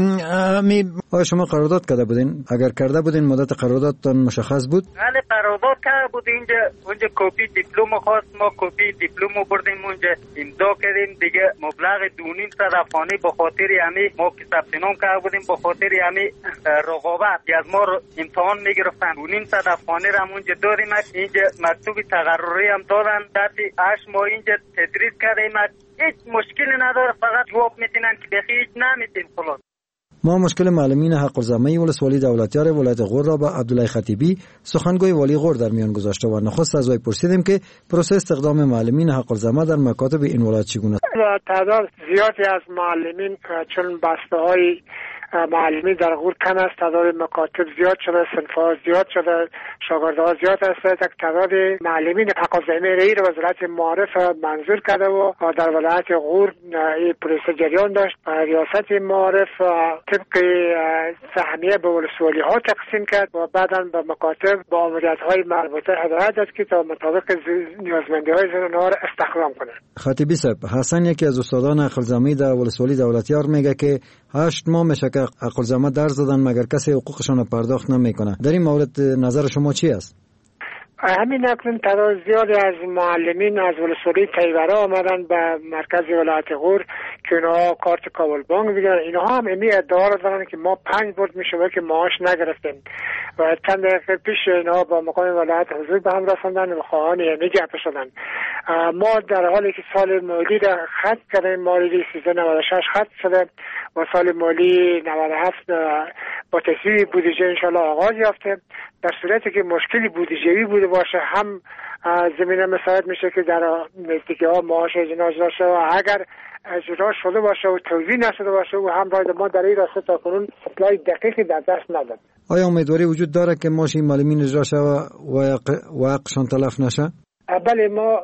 می آیا شما قرارداد کرده بودین؟ اگر کرده بودین مدت قراردادتان مشخص بود؟ بله قرارداد کرده بود، اینجا اونجا کپی دیپلم خواست، ما کپی دیپلم بردیم اونجا امضا کردیم، دیگه مبلغ دو نیم صد افغانی به خاطر همی ما که ثبت نام کرده بودیم به خاطر همی رقابت از ما امتحان میگرفتن، دو نیم صد افغانی را اونجا دادیم. اینجا مکتوب تقرری هم دادن، داتی هشت ماه اینجا تدریس کردیم، هیچ مشکلی نداره، فقط جواب میتونن که بخی هیچ نمیتین. خلاص ما مشکل معلمین حق الزحمه ولسوالی دولتیار ولایت غور را با عبدالله خطیبی سخنگوی والی غور در میان گذاشته و نخست از وی پرسیدیم که پروسه استخدام معلمین حق الزحمه در مکاتب این ولایت چگونه است. تعداد زیادی از معلمین چون بسته های معلمی در غور کم است، تعداد مکاتب زیاد شده، صنف‌ها زیاد شده، شاگردها زیاد است. یک تعداد معلمین حق الزحمه ای را وزارت معارف منظور کرده و در ولایت غور این پروسه جریان داشت. ریاست معارف طبق سهمیه به ولسوالی ها تقسیم کرد و بعداً به مکاتب با ماموریت های مربوطه هدایت داد که تا مطابق نیازمندی های زنها را استخدام کنند. خطیبی صاحب، حسن یکی از استادان حق الزحمه در ولسوالی دولتیار میگه که هشت ماه میشه که حق الزحمه درس دادن مگر کسی حقوقشان رو پرداخت نمیکنه. در این مورد نظر شما چی است؟ همین اکنون تعداد زیادی از معلمین از ولسوالی تیورا آمدن به مرکز ولایت غور که اینها کارت کابل بانک بگیرن. اینها هم امی ادعا را دارن که ما پنج بار میشه که معاش نگرفتیم و چند دقیقه پیش اینها با مقام ولایت حضور به هم رساندن و خواهان امی گپ شدن. ما در حالی که سال مالی را خط کردیم، مالی سیزده نود و شش خط شده و سال مالی نود و هفت با تصویب بودجه انشالله آغاز یافته. در صورتی که مشکلی بودجه‌ای بوده باشه هم زمینه مساعد میشه که در نزدیکی ها معاش اجرا شده و اگر اجرا شده باشه و توزیع نشده باشه و هم باید ما در این راسته تا کنون اطلاع دقیقی در دست نداد. آیا امیدواری وجود داره که معاش این معلمین اجرا شود و حقشان تلف نشه؟ بله، ما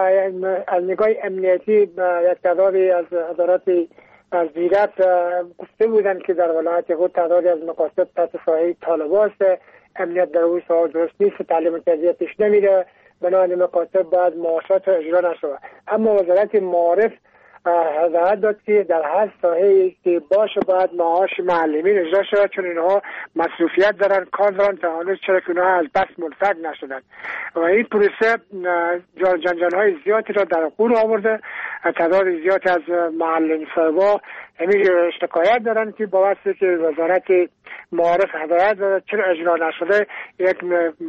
از نگاه امنیتی یک تعدادی از ادارات وزارت گفته بودن که در ولایت غور تعدادی از مکاتب تحت سایه طالبان است، امنیت در اون سال درست نیست، تعلیم و تربیت پیش نمیره، بنابراین مکاتب باید معاشات اجرا نشود. اما وزارت معارف هدایت داد که در هر ساحه که باشه باید معاش معلمین اجرا شود، چون اینها مصروفیت دارن، کار دارن، تا هنوز چرا که اینها از بس منفک نشدن و این پروسه جنجال‌های زیادی را در غور آورده. تعداد زیادی از معلم صاحبا همین شکایت دارن که با واسطه که وزارت معارف هدایت داده چرا اجرا نشده، یک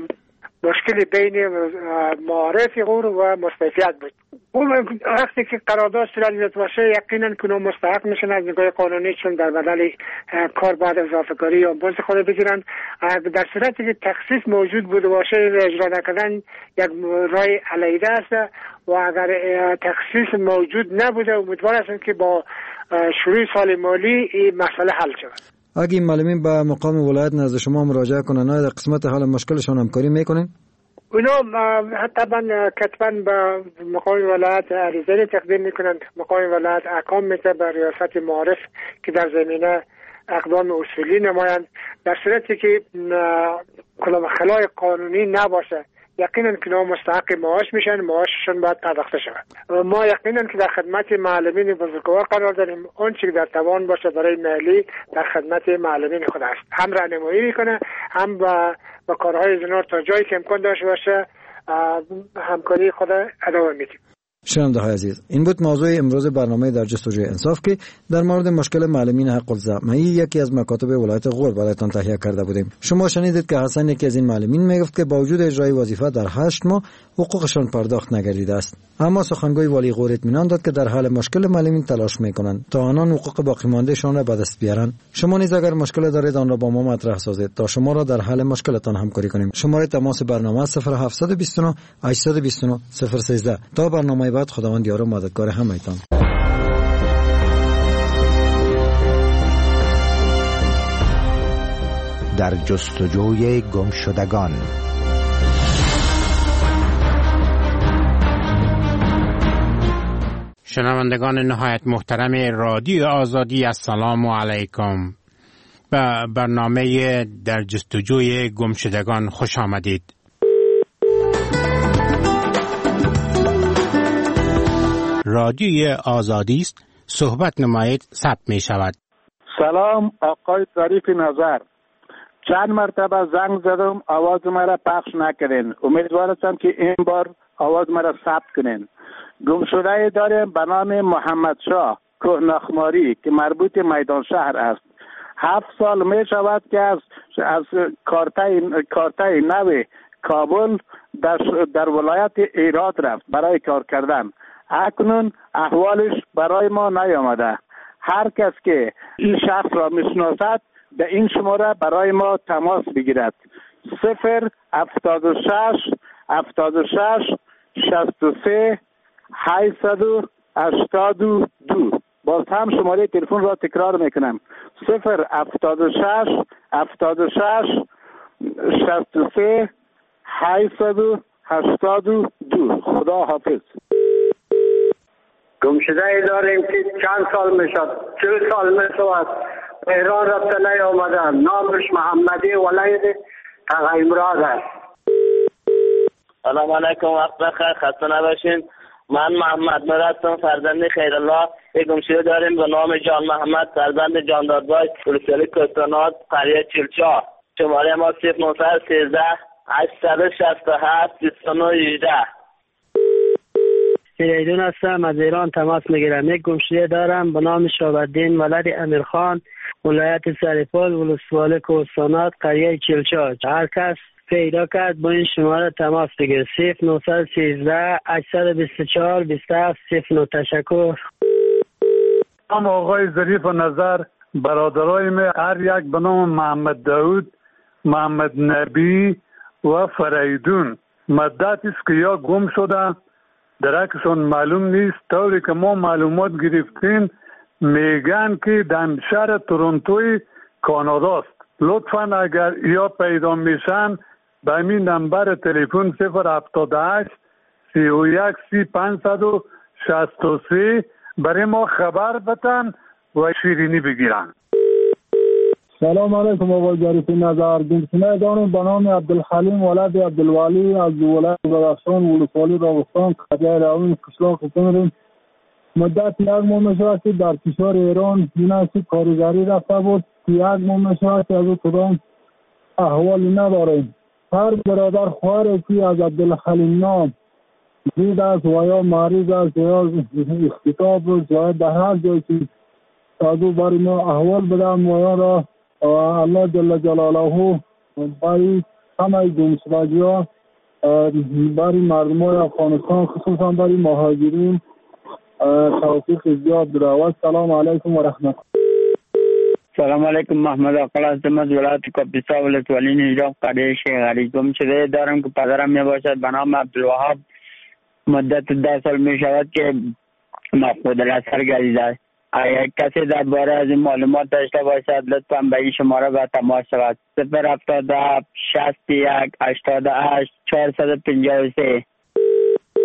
مشکلی بین معارف غور و مستعفیت بود. اون وقتی که قرارداد صورت باشه یقینا که اونها مستحق میشن از نگاه قانونی، چون در بدل کار بعد اضافه کاری یا بازی خود بگیرن. در صورتی که تخصیص موجود بوده باشه اجرا نکردن یک راه علیحده است و اگر تخصیص موجود نبوده امیدوار هستم که با شروع سال مالی این مسئله حل شود. اگه این معلمین به مقام ولایت نزد شما مراجعه کنن در قسمت حل مشکلشون همکاری میکنین؟ اونا طبعا کتبا به مقام ولایت عریضه تقدیم میکنند، مقام ولایت احکام میده به ریاست معارف که در زمینه اقدام اصولی نمایند. در صورتی که کلام خلای قانونی نباشه یقینا که اینا مستحق معاش میشن، معاششون باید پرداخته شود. ما یقینا که در خدمت معلمین بزرگوار قرار داریم. اون چیزی در توان باشه برای ملی در خدمت معلمین خود است. هم راهنمایی میکنه، هم با با کارهای زنار تا جایی که امکان داشته باشه همکاری خود ادامه میدیم. شنونده های عزیز، این بود موضوع امروز برنامه در جستجوی انصاف که در مورد مشکل معلمین حق الزعمه‌ای یکی از مکاتب ولایت غور برایتان تهیه کرده بودیم. شما شنیدید که حسن یکی از این معلمین میگفت که با وجود اجرای وظیفه در هشت ماه حقوقشان پرداخت نگردیده است. اما سخنگوی والی غور اطمینان داد که در حل مشکل معلمین تلاش میکنند تا آنان حقوق باقی ماندهشان را به دست بیارند. شما نیز اگر مشکل دارید آن را با ما مطرح سازید تا شما را در حل مشکلتان همکاری کنیم. شماره تماس برنامه صفر هفت دو نه هشت دو نه صفر یک سه. تا برنامه بعد، خداوند یار و مددگار همه‌تان. در جستجوی گمشدگان. شنوندگان نهایت محترم رادیو آزادی، السلام علیکم. به برنامه در جستجوی گمشدگان خوش آمدید. رادیوی آزادی است، صحبت نمایید، ثبت می شود. سلام آقای ظریف نظر، چند مرتبه زنگ زدم آواز مرا پخش نکردین. امیدوارم که این بار آواز مرا ثبت کنین. گمشده داریم به نام محمد شاه کوهنخماری که مربوط میدان شهر است. هفت سال می شود که از از کارتای کارتای نو کابل در در ولایت ایراد رفت برای کار کردن. اکنون احوالش برای ما نیامده. هر کس که این شخص را میشناسد به این شماره برای ما تماس بگیرد. صفر هفتاد و شش هفتاد و شش شصت و سه هشتصد و هشتاد و دو. باز هم شماره تلفن را تکرار میکنم. صفر هفتاد و شش هفتاد و شش شصت و سه هشتصد و هشتاد و دو. خدا حافظ. گمشده داریم که چند سال میشد، چل سال میشود ایران رفته نیامدن. نامش محمدی ولید تغیمراد است. سلام علیکم، وقت بخیر، خسته نباشین. من محمد مرادم، فرزند خیرالله. یک گمشده داریم به نام جان محمد، فرزند جاندادبای، ولسوالی کوهستانات، قریه چلچا. شماره ما صفر نه یک سه هشت شش هفت بیست و نه هجده. فریدون هستم، از ایران تماس میگیرم. یک گمشده دارم به نام شهاب‌الدین ولد امیرخان، ولایت سرپل، ولسوالی کوهستانات، قریه چلچا. هر کس پیدا کرد با این شماره تماس بگیر. صفر نه یک سه هشت دو چهار بیست و هفت صفر نه. تشکر. هم آقای ظریف نظر، برادرای من هر یک به نام محمد داود، محمد نبی و فریدون مدت است که یا گم شده، درکشون معلوم نیست. طوری که ما معلومات گرفتیم میگن که در شهر تورنتوی کاناداست. لطفا اگر یا پیدا میشن به این نمبر تلفن صفر هفتاد و هشت سی و یک سی پانصد و شصت و سه برای ما خبر بدن و شیرینی بگیرن. سلام علیکم آقای ظریف نظر. گمشده دارم به نام عبدالحلیم ولد عبدالولی از ولایت بدخشان، ولسوالی راوستان، قریه راوین، قشلاق تمرین. مدت یک ماه میشود که در کشور ایران مناسب کارگری رفته بود که یک ماه میشود که از او کدام احوالی نداریم. هر برادر خواهر که از عبدالحلیم نام دید است و یا مریض است یا اختطاف و شاید در هر جایی که از او برای ما احوال بدم و یا را الله جل جلاله برای همه گمشدگی ها، برای مردم های افغانستان، خصوصا برای مهاجرین توفیق زیاد برود. سلام علیکم و رحمت. سلام علیکم، محمد آقل هستم از ولایت کاپیسا، ولسوالی نجراب، قریه شیخ علی. گمشده دارم که پدرم می باشد به نام عبدالوهاب. مدت ده سال می شود که مفقود الاثر گردیده. اگر کسی درباره از این معلومات داشته باشد لطفا به این شماره به تماس شود. صفر هفتاد و هفت شصت و یک هشتاد و هشت چهارصد و پنجاه و سه.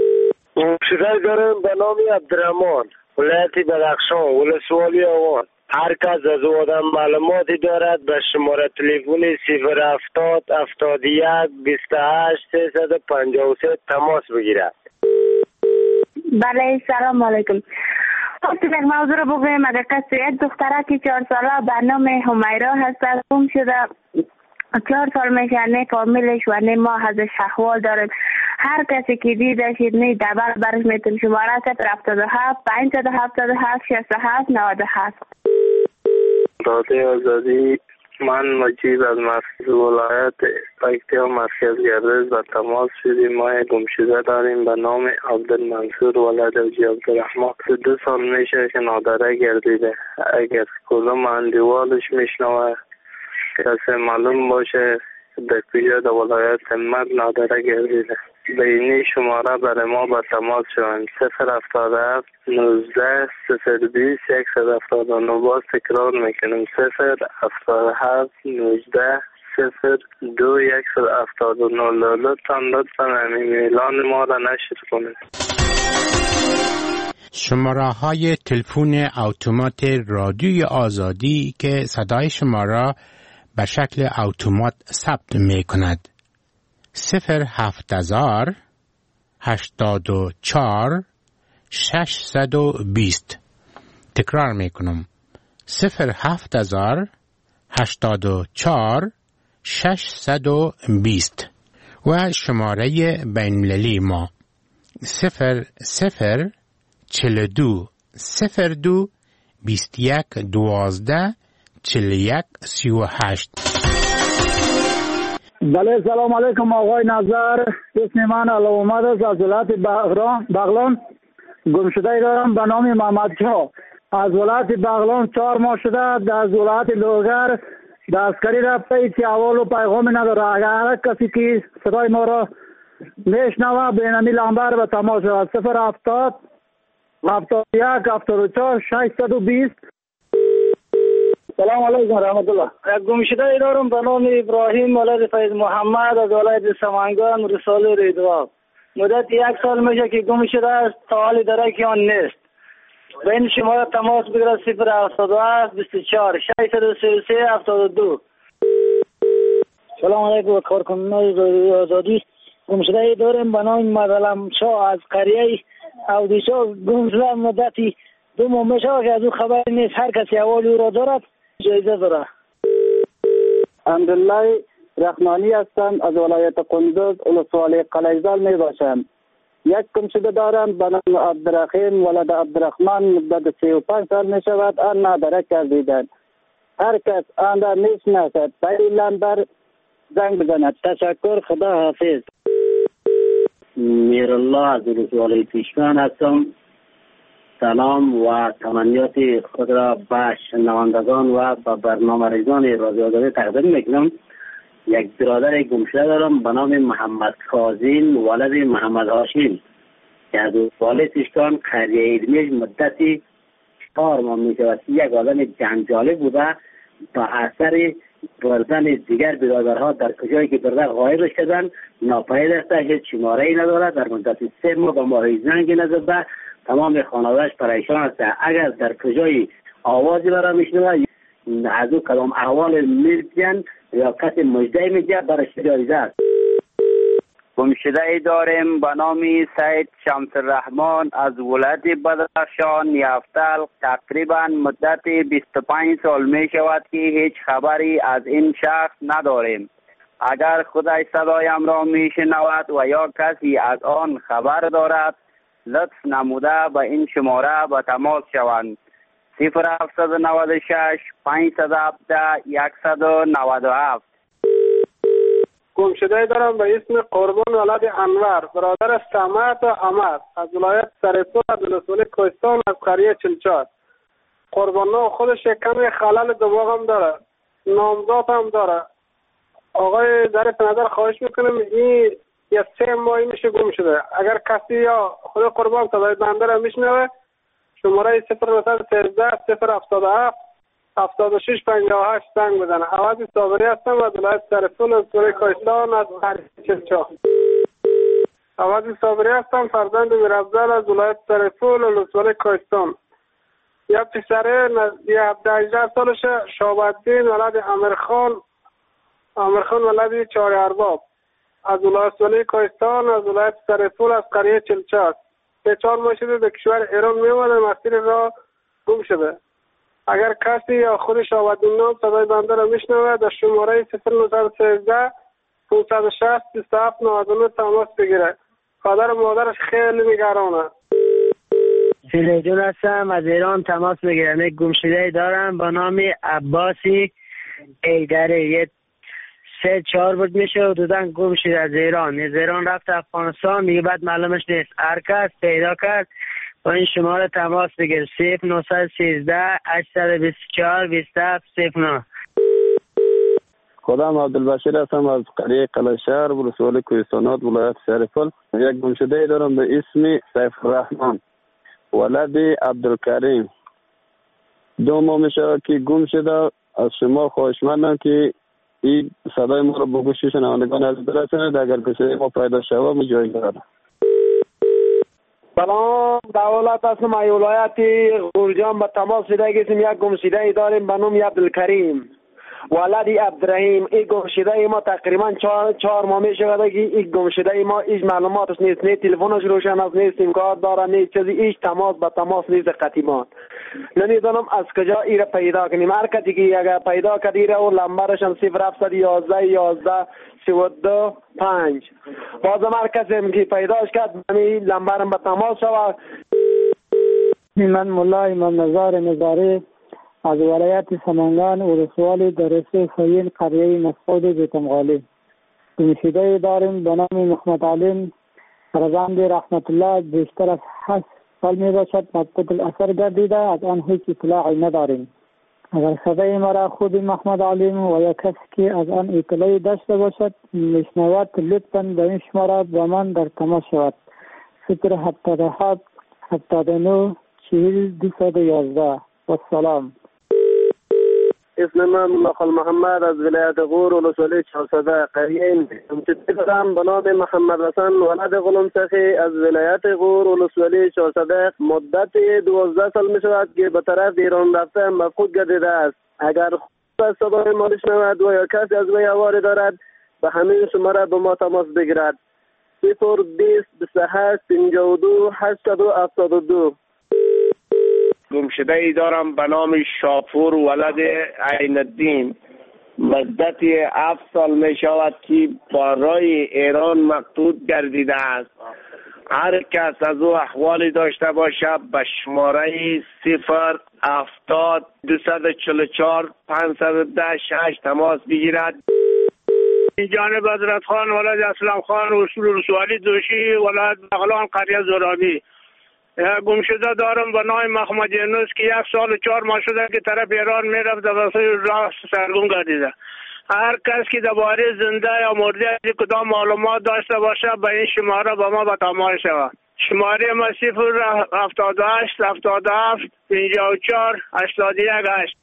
گمشده دارم به نام عبدالرحمن، ولایت بدخشان، ولسوالی آوان. هر کس از او آدم معلوماتی دارد به شماره تلفنی صفر هفتاد هفتاد و یک بیست و هشت سیصد و پنجاه و سه تماس بگیرد. بله سلام علیکم. خواستیم یک موضوع رو بگویم. اگر کسی یک دختره که چهار ساله به نام همیرا هست گم شده، چهار سال میشه نه کاملش و نه ما ازش احوال داریم. هر کسی که دیدش نه دبر برش میتونیم شماره صفر هفتاد و هفت پنجصد و هفتاد و هفت شصت و هفت نود و هفت. رادیو آزادی، من مجید از مرکز ولایت پکتیا مرکز گردش به تماس شدیم. ما یک گمشده داریم به نام عبدالمنصور ولد حاجی عبدالرحمن. دو سال میشه که نادره گردیده. اگر کدام اندیوالش میشنوه کسی معلوم باشه در کجا در ولایت همت نادره گردیده به اینی شماره برای ما به تماس شوند. صفر هفتاد و هفت نوزده صفر بیست یکصد و هفتاد و نه. باز تکرار میکنم صفر هفتاد و هفت نوزده صفر دو یکصد و هفتاد و نه. لطفا لطفا همین اعلان ما را نشر کنید. شماره های تلفن اتومات رادیوی آزادی که صدای شما را به شکل اتومات ثبت می کند: صفر هفت هزار هشتاد و چهار ششصد و بیست. تکرار می کنم: صفر هفت هزار هشتاد و چهار ششصد و بیست. و شماره بین‌المللی ما صفر صفر چهل و دو صفر دو بیست و یک دوازده چهل و یک سی و هشت. بله سلام علیکم آقای نظر. اسم من علامت است از ولایت بغلان. گمشده دارم به نام محمد شاه. از ولایت بغلان چهار ماه شده از ولایت لوگر دستکاری رفته. هیچ احوال و پیغامی نداره. اگر هر کسی که صدای ما را میشنوه به نمی لنبر به تماس شود. صفر هفتاد هفتاد و یک هفتاد و چهار ششصد و بیست. سلام علیکم رحمت الله. یک گمشده دارم به نام ابراهیم ولد فیض محمد از ولایت سمنگان رساله ریدواب. مدت یک سال میشه که گم شده است، تا حال درکی آن نیست. به این شماره تماس بگیرد صفر هفتاد و هفت بیست و چهار ششصد و سی و سه هفتاد و دو. سلام علیکم کارکنان رادیو آزادی. گمشده دارم به نام مدلم شاه از قریه اودیشا. گم شده مدتی دو ماه میشه که از او خبر نیست. هر کسی احوال او را دارد جایزه داره. حمدالله رحمانی هستم از ولایت قندوز ولسوالی قلیزال می باشم. یک گمشده دارم به نام عبدالرحیم ولد عبدالرحمن. مدت سی و پنج سال می شود آن نادره گردیدند. هر کس آن را می شناسد به این لنبر زنگ بزند. تشکر، خدا حافظ. میرالله از ولسوالی پیشکان هستم. سلام و تمنیات خود را به شنوندگان و به برنامه ریزان رادیو آزادی تقدیم میکنم. یک برادر گمشده دارم به نام محمد کاظم ولد محمد هاشم که از ولسوالی پیشکان قریه ایرمیج مدتی چهار ماه میشود. یک آدم جنجالی بوده. به اثر بردن دیگر برادرها در کجایی که برده غایب شدن ناپدید است. هیچ شماره ای ندارد. در مدت سه ماه به ما زنگ نزده. تمام خانواده‌اش پریشان است. اگر در کجای آوازی برای میشنوه از او کدام احوال میرسن یا کسی مجده میده برای جایزه است. گمشده ای داریم به نام سید شمس الرحمن از ولایت بدخشان یفتل. تقریبا مدت بیست و پنج سال می شود که هیچ خبری از این شخص نداریم. اگر خدای صدایم را میشنود و یا کسی از آن خبر دارد لطف نموده به این شماره به تماس شوند. صفر هفتصد و نود و شش پانصد و هفده صد و نود و هفت. گمشده دارم به اسم قربان ولد انور. برادر سمت و عمر از ولایت سرپور از ولسوالی کوهستان از قریه چلچار. قربان خودش کمی خلل دماغ هم داره، نامزاد هم داره. آقای ظریف نظر خواهش میکنم این یا سه ماهی میشه گم شده. اگر کسی یا خود قربان صدای بنده را میشنوه شماره صفر نهصد و سیزده صفر هفتاد و هفت هفتاد و شش پنجاه و هشت زنگ بزنه. عوضی صابری هستم از ولایت سرپور ولسوالی کوهستان از قریه چلچار. عوضی صابری هستم فرزند میرافضل از ولایت سرپور ولسوالی کوهستان. یا پسره یه هفده هجده سالشه، شعب‌الدین ولد امیرخان، امیرخان ولد چهار ارباب، از ولایت ولی کوهستان، از ولایت سرپول، از قریه چلچاس. سه چهار ماه شده به کشور ایران میومده، مسیر را گم شده. اگر کسی یا خود شعب‌الدین نام صدای بنده را میشنوه، در شماره صفر نه یک سه پانصد و شصت بیست و هفت نود و نه تماس بگیره. پدر و مادرش خیلی نگرانه. فریدون هستم، از ایران تماس بگیرم. یک گمشده دارم با نام عباسی ایدره، یه سه چهار بود میشه و دودن گم شده از ایران. از ایران رفت افغانستان، دیگه بعد معلومش نیست. هر کس پیدا کرد با این شماره تماس بگیر. صفر نه یک سه هشت دو چهار بیست و هفت صفر نه. خودم عبدالبشیر هستم از قریه قلعه‌شهر، ولسوالی کوهستانات، ولایت سرپل. یک گمشده دارم به اسم سیف الرحمن ولد عبدالکریم. دو ماه میشه که گم شده. از شما خواهشمندم که این صدای ما رو به گوش شنوندگان عزیز برسونید. اگر کسی ما پیدا شود ما جایی دارم. سلام، دولت هستم از ولایت غورجان به تماس رسیدگیم. یک گمشده داریم به نام عبدالکریم ولد عبدالرحیم. این گمشده ما تقریبا چهار چهار ماه میشه که این گمشده ما هیچ معلوماتش نیست، نه تلفنش روشن است، نه سیم کارت داره، نه چیزی، هیچ تماس به تماس نیست قطیبان. نمیدونم از کجا ایره پیدا کنیم. هر کسی که اگر پیدا کرد ایره و لمبرش هم صفر هفتصد و یازده یازده سی و دو پنج. بازم هر کسی که پیداش کرد همین لمبرم به تماس شود. من ملا امام نظار نظاری از ولایت سمنگان ولسوالی درسته خیل قریه مسعود بیتمغالی. گمشده داریم به نام محمد علیم فرزند رحمت الله، بیشتر از هشت سال می باشد، مفقود الاثر گردیده، از آن هیچ اطلاعی نداریم. اگر صدای مرا خود محمد علیم و یا کسی که از آن اطلاعی داشته باشد میشنود لطفاً به این شماره با من در تماس شود. صفر هفتاد و هفت هفتاد و نه چهل دویست و یازده. و سلام. اسم من مخل محمد از ولایت غور ولسوالی چهارصد قریه دارم به نام محمد حسن ولد غلام سخی از ولایت غور ولسوالی چهارصد. مدت دوازده سال می شود که به طرف ایران رفته مفقود گردیده است. اگر خود صدای ما بشنود و یا کسی از وی حواله دارد به همین شماره به ما تماس بگیرد. صفر بیست بیست و هشت پنجاه و دو هشتصد و هفتاد و دو. گمشده ای دارم به نام شاپور ولد عین الدین. مدت هفت سال می شود که برای ایران مقصود گردیده است. هر کس از او احوالی داشته باشد به شماره صفر هفتاد دویست و چهل و چهار پانصد و ده شش تماس بگیرد. جانب حضرت خان ولد اسلام خان اصول رسوالی دوشی ولد بغلان قریه زرابی. گمشده دارم به نام محمد یونس که یک سال و چهار ماه شده که طرف ایران میرفت در راه سرگم گردیده. هر کس که درباره زنده یا مرده از کدام معلومات داشته باشه به این شماره با ما به تماس شود. شماره ما صفر هفتاد و هشت هفتاد و هفت پنجاه و چهار هشتاد و یک هشت.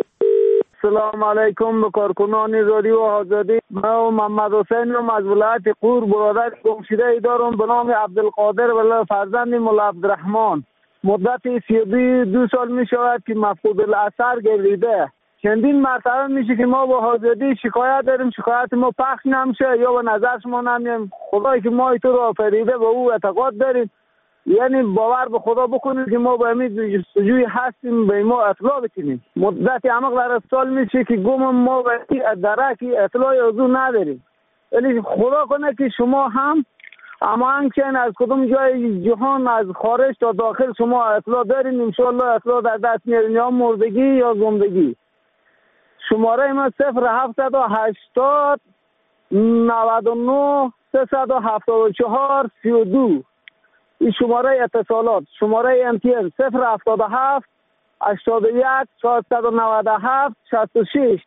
سلام علیکم به کارکنان رادیو آزادی. من محمد حسین از ولایت غور برادر گمشده ای دارم به نام عبدالقادر ولی فرزند مولا عبدالرحمن. مدت سی و دو, دو سال می شود که مفقود الاثر گردیده. چندین مرتبه میشه که ما با آزادی شکایت داریم، شکایت ما پخش نمیشه یا به نظرش ما نمیم. خدایی که ما تو رو آفریده به او اعتقاد داریم، یعنی باور به خدا بکنید که ما به امید جستجوی هستیم به ما اطلاع بکنیم. مدت عمق در سال میشه که گم ما به درکی اطلاعی از او نداریم. یعنی خدا کنه که شما هم اما همچنین از کدوم جای جهان از خارج تا داخل شما اطلاع دارین، انشاءالله اطلاع در دست میارین، یا مردگی یا زندگی. شماره ما صفر هفتصد و هشتاد نود و نه سیصد و هفتاد و چهار سی و دو. این شماره اتصالات. شماره امتیاز صفر هفتاد و هفت هشتاد و یک چهارصد و نود و هفت شصت و شش.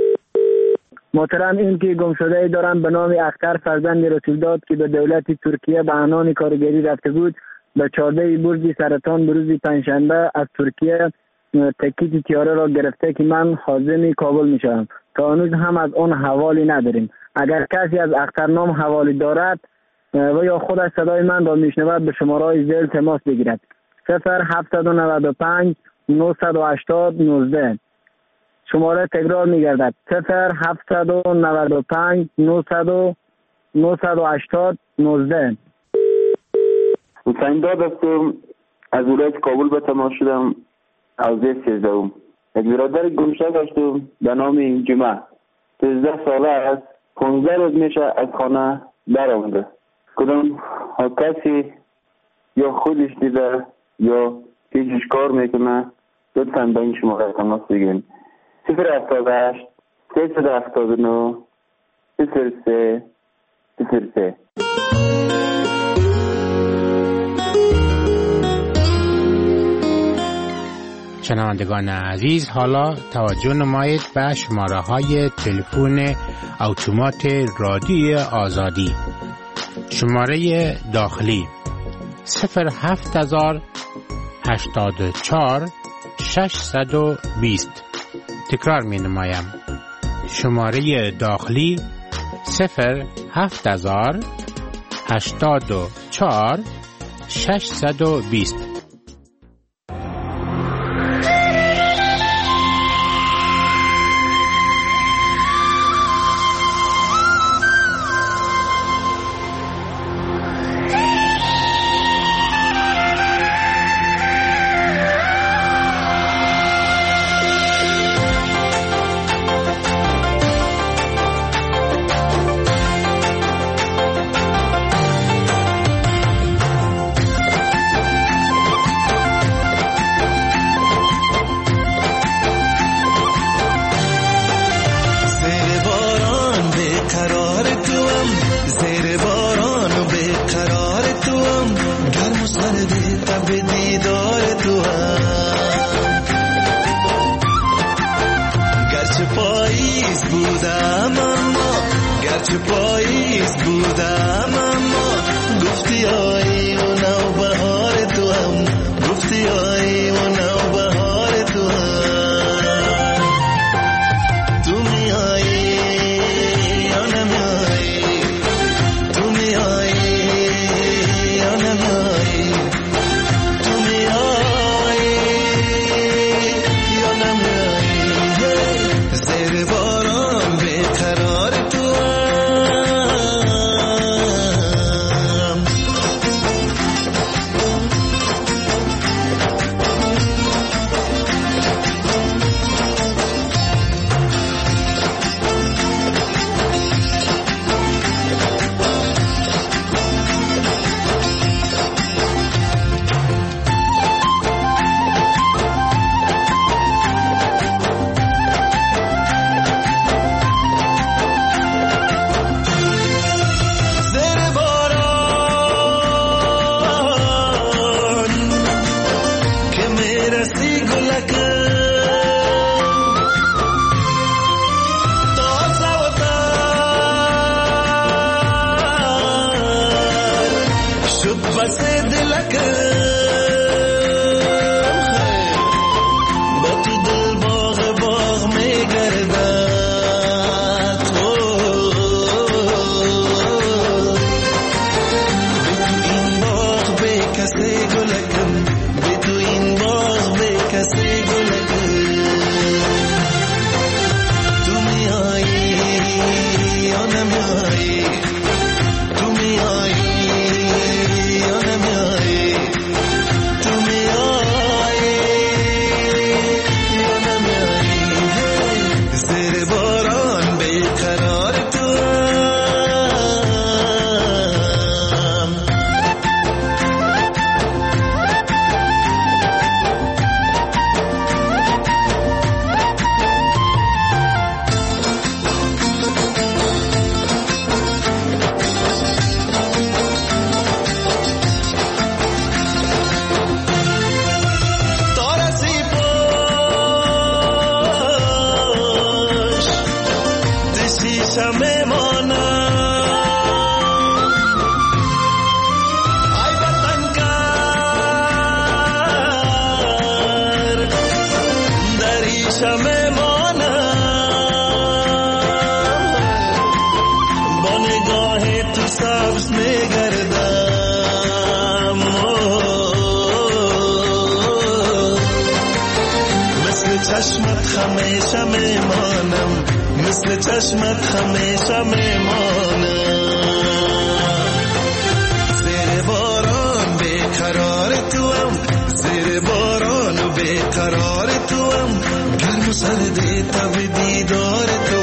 محترم، این که گمشده دارم به نام اختر فرزند رسول داد که به دولت ترکیه به عنوان کارگری رفته بود. به چارده برج سرطان به روز پنجشنبه از ترکیه تکیت تیاره را گرفته که من خازن کابل می شوم. تا هنوز هم از آن حوالی نداریم. اگر کسی از اخترنام حوالی دارد و یا خودش صدای من را میشنود به شماره های زیر تماس بگیرد. صفر هفتصد و نود و پنج نهصد و هشتاد نوزده. شماره تکرار میگردد صفر هفتصد و نود و پنج نهصد نهصد و هشتاد نوزده. حسین داد هستم، از ولایت کابل به تماس شدم. حوزه سیزدهم. یک برادر گم شده داشتم به نام جمعه. سیزده ساله است. پانزده روز میشه از خانه درآمده. کدام کسی یا خودش دیده یا پیشش کار میکنه، لطفاً با این شماره تماس بگیرید. صفر هفتاد و هشت سیصد هفتاد و نه صفر سه صفر سه. شنوندگان عزیز، حالا توجه نمایید به شماره های تلفن اتومات رادیوی آزادی. شماره داخلی صفر هفت هزار هشتاد و چهار ششصد و بیست. تکرار می نمایم. شماره داخلی صفر هفت هزار هشتاد و چهار ششصد و بیست. چشمت همیشه میمانم، مثل چشمت همیشه میمانم. زیر باران بیقرار توام، زیر باران و بیقرار توام، گرم و سردی تب دیدار تو.